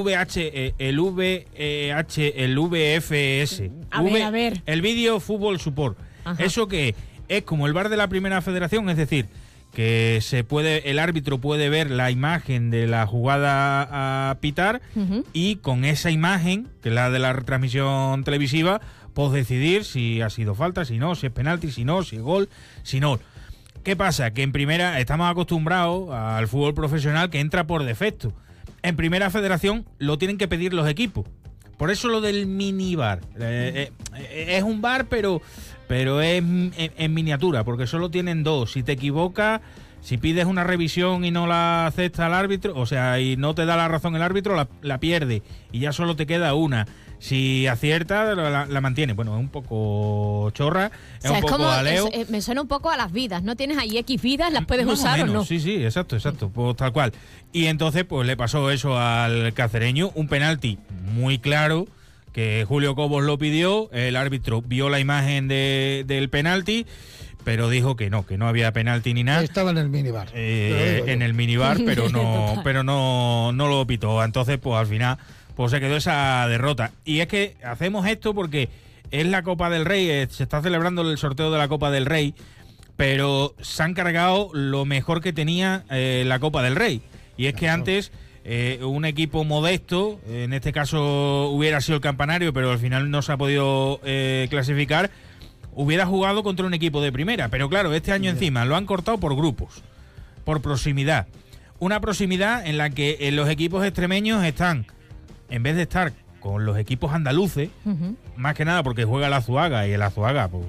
VFS. A ver. El Video Fútbol Support. Ajá. Eso que es como el VAR de la Primera Federación, es decir, que el árbitro puede ver la imagen de la jugada a pitar y con esa imagen, que es la de la retransmisión televisiva, pues decidir si ha sido falta, si no, si es penalti, si no, si es gol, si no. ¿Qué pasa? Que en primera estamos acostumbrados al fútbol profesional que entra por defecto. En Primera Federación lo tienen que pedir los equipos. Por eso lo del minibar. Es un bar, pero es en miniatura, porque solo tienen dos. Si te equivocas, si pides una revisión y no la acepta el árbitro, o sea, y no te da la razón el árbitro, la pierde y ya solo te queda una. Si acierta, la mantiene. Bueno, es un poco chorra, es un poco jaleo. Me suena un poco a las vidas, ¿no? Tienes ahí X vidas, ¿las puedes usar o no? Sí, exacto, pues tal cual. Y entonces, pues le pasó eso al Cacereño, un penalti muy claro, que Julio Cobos lo pidió, el árbitro vio la imagen del penalti, pero dijo que no había penalti ni nada. Estaba en el minibar. En el minibar, pero no lo pitó. Entonces, pues al final, pues se quedó esa derrota. Y es que hacemos esto porque es la Copa del Rey, se está celebrando el sorteo de la Copa del Rey, pero se han cargado lo mejor que tenía la Copa del Rey. Y es que antes un equipo modesto, en este caso hubiera sido el Campanario, pero al final no se ha podido clasificar, hubiera jugado contra un equipo de primera. Pero claro, este año encima lo han cortado por grupos, por proximidad. Una proximidad en la que los equipos extremeños están, en vez de estar con los equipos andaluces, más que nada porque juega el Azuaga, y el Azuaga, pues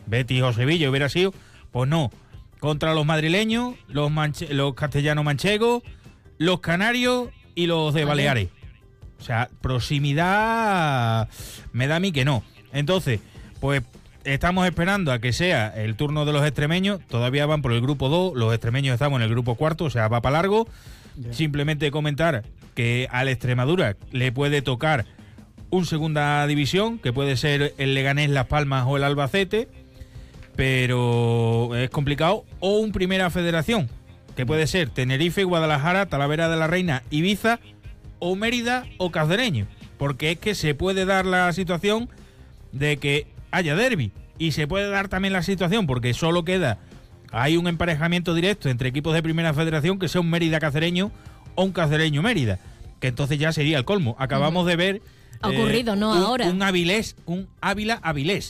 Betis o Sevilla hubiera sido, pues no. Contra los madrileños, los castellanos manchegos, los canarios y los de Baleares. O sea, proximidad me da a mí que no. Entonces, pues estamos esperando a que sea el turno de los extremeños. Todavía van por el grupo 2, los extremeños estamos en el grupo 4, o sea, va para largo. Yeah. Simplemente comentar que al Extremadura le puede tocar un segunda división, que puede ser el Leganés, Las Palmas o el Albacete, pero es complicado, o un Primera Federación, que puede ser Tenerife, Guadalajara, Talavera de la Reina, Ibiza, o Mérida o Cacereño, porque es que se puede dar la situación de que haya derbi, y se puede dar también la situación, porque solo queda, hay un emparejamiento directo entre equipos de Primera Federación, que sea un Mérida Cacereño o un Cacereño Mérida, que entonces ya sería el colmo. Acabamos de ver ha ocurrido, no ahora. Un Ávila Avilés.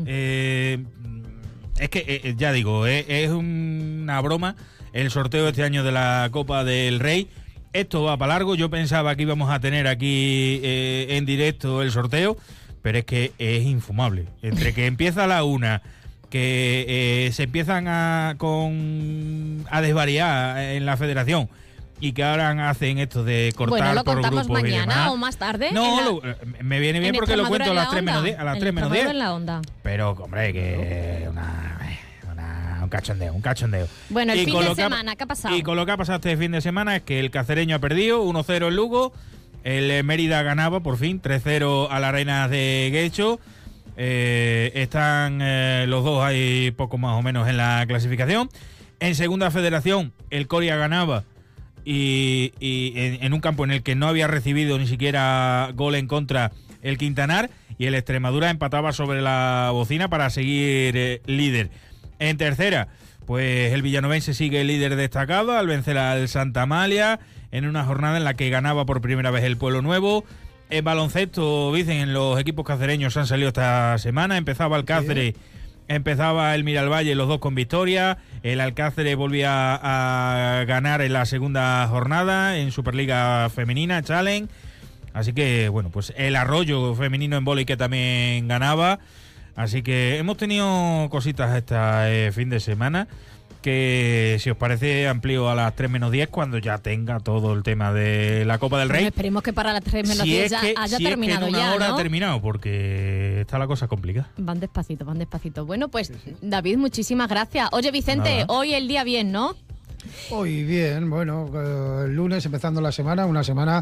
Es que, ya digo, es una broma el sorteo de este año de la Copa del Rey. Esto va para largo. Yo pensaba que íbamos a tener aquí en directo el sorteo, pero es que es infumable. Entre que empieza la una, que se empiezan a desvariar en la federación, y que ahora hacen esto de cortar lo por contamos grupos mañana o más tarde. No, me viene bien porque lo cuento a las 3 menos 10. A las 3 menos 10. En la onda. Pero, hombre, que un cachondeo. Bueno, el fin de semana, ¿qué ha pasado? Y con lo que ha pasado este fin de semana es que el Cacereño ha perdido 1-0 en Lugo, el Mérida ganaba por fin 3-0 a la Arenas de Guecho. Están los dos ahí poco más o menos en la clasificación. En Segunda Federación, el Coria ganaba y en un campo en el que no había recibido ni siquiera gol en contra el Quintanar, y el Extremadura empataba sobre la bocina para seguir líder. En tercera, pues el villanovense sigue líder destacado al vencer al Santa Amalia en una jornada en la que ganaba por primera vez el Pueblo Nuevo. En baloncesto, dicen, los equipos cacereños han salido esta semana. Empezaba el Cáceres, empezaba el Miralvalle, los dos con victoria. El Alcáceres volvía a ganar en la segunda jornada en Superliga Femenina Challenge. Así que, bueno, pues el Arroyo femenino en vóley, que también ganaba. Así que hemos tenido cositas este fin de semana, que si os parece amplío a las 3 menos 10 cuando ya tenga todo el tema de la Copa del Rey. Bueno, esperemos que para las 3 menos 10 ya haya terminado, es que en una hora ¿no? ha terminado, porque está la cosa complicada. Van despacito. Bueno, pues David, muchísimas gracias. Oye, Vicente, hoy el día bien, ¿no? Hoy bien, bueno, el lunes empezando la semana, una semana...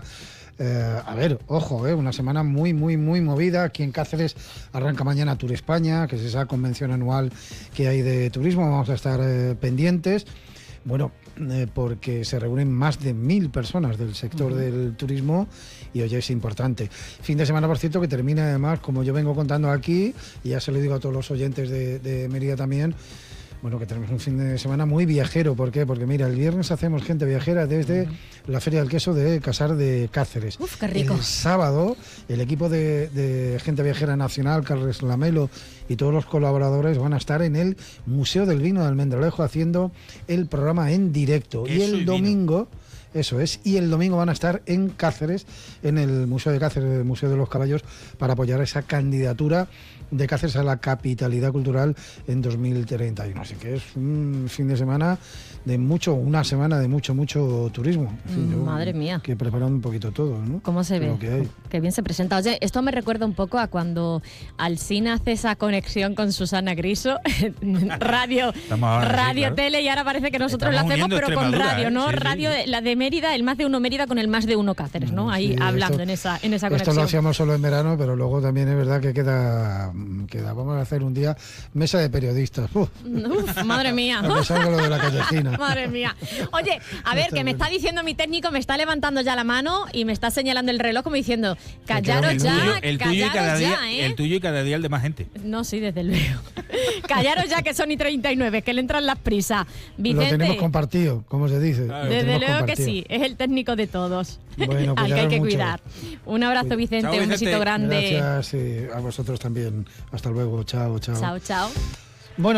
una semana muy movida. Aquí en Cáceres arranca mañana Tour España, que es esa convención anual que hay de turismo. Vamos a estar pendientes, porque se reúnen más de 1.000 personas del sector del turismo, y hoy es importante. Fin de semana, por cierto, que termina además, como yo vengo contando aquí, y ya se lo digo a todos los oyentes de Mérida también, bueno, que tenemos un fin de semana muy viajero. ¿Por qué? Porque mira, el viernes hacemos gente viajera desde la Feria del Queso de Casar de Cáceres. ¡Uf, qué rico! El sábado, el equipo de gente viajera nacional, Carles Lamelo, y todos los colaboradores van a estar en el Museo del Vino de Almendralejo haciendo el programa en directo. Y el domingo... Eso es, y el domingo van a estar en Cáceres, en el Museo de Cáceres, el Museo de los Caballos, para apoyar esa candidatura de Cáceres a la capitalidad cultural en 2031. Así que es un fin de semana una semana de mucho turismo. En fin, madre mía. Que preparan un poquito todo, ¿no? ¿Cómo se ve? Qué bien se presenta. Oye, esto me recuerda un poco a cuando Alsina hace esa conexión con Susana Griso, radio, tele, y ahora parece que nosotros lo hacemos, pero con radio, ¿no? Radio, la de Mérida, el Más de Uno Mérida con el Más de Uno Cáceres, ¿no? Ahí hablando en esa conexión. Esto lo hacíamos solo en verano, pero luego también es verdad que queda vamos a hacer un día mesa de periodistas. Uf, madre mía. A pesar de lo de la callecina. Madre mía. Oye, a ver, que me está diciendo mi técnico, me está levantando ya la mano y me está señalando el reloj como diciendo, callaros ya, el tuyo y cada día el de más gente. No, sí, desde luego. Callaros ya, que son y 39, que le entran las prisas. Vicente, lo tenemos compartido, como se dice. Desde luego que sí, es el técnico de todos. Bueno, al que hay que cuidar. Un abrazo, Vicente. Chao, un besito grande. Gracias, a vosotros también. Hasta luego, chao. Chao. Bueno.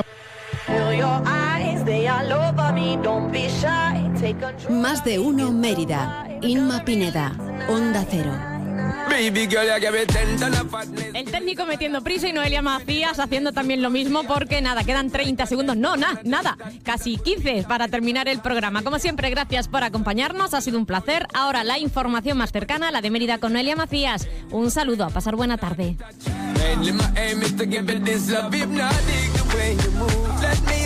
Más de Uno Mérida. Inma Pineda, Onda Cero. El técnico metiendo prisa y Noelia Macías haciendo también lo mismo porque nada, quedan 30 segundos. No, nada, casi 15 para terminar el programa. Como siempre, gracias por acompañarnos, ha sido un placer. Ahora la información más cercana, la de Mérida con Noelia Macías. Un saludo, a pasar buena tarde.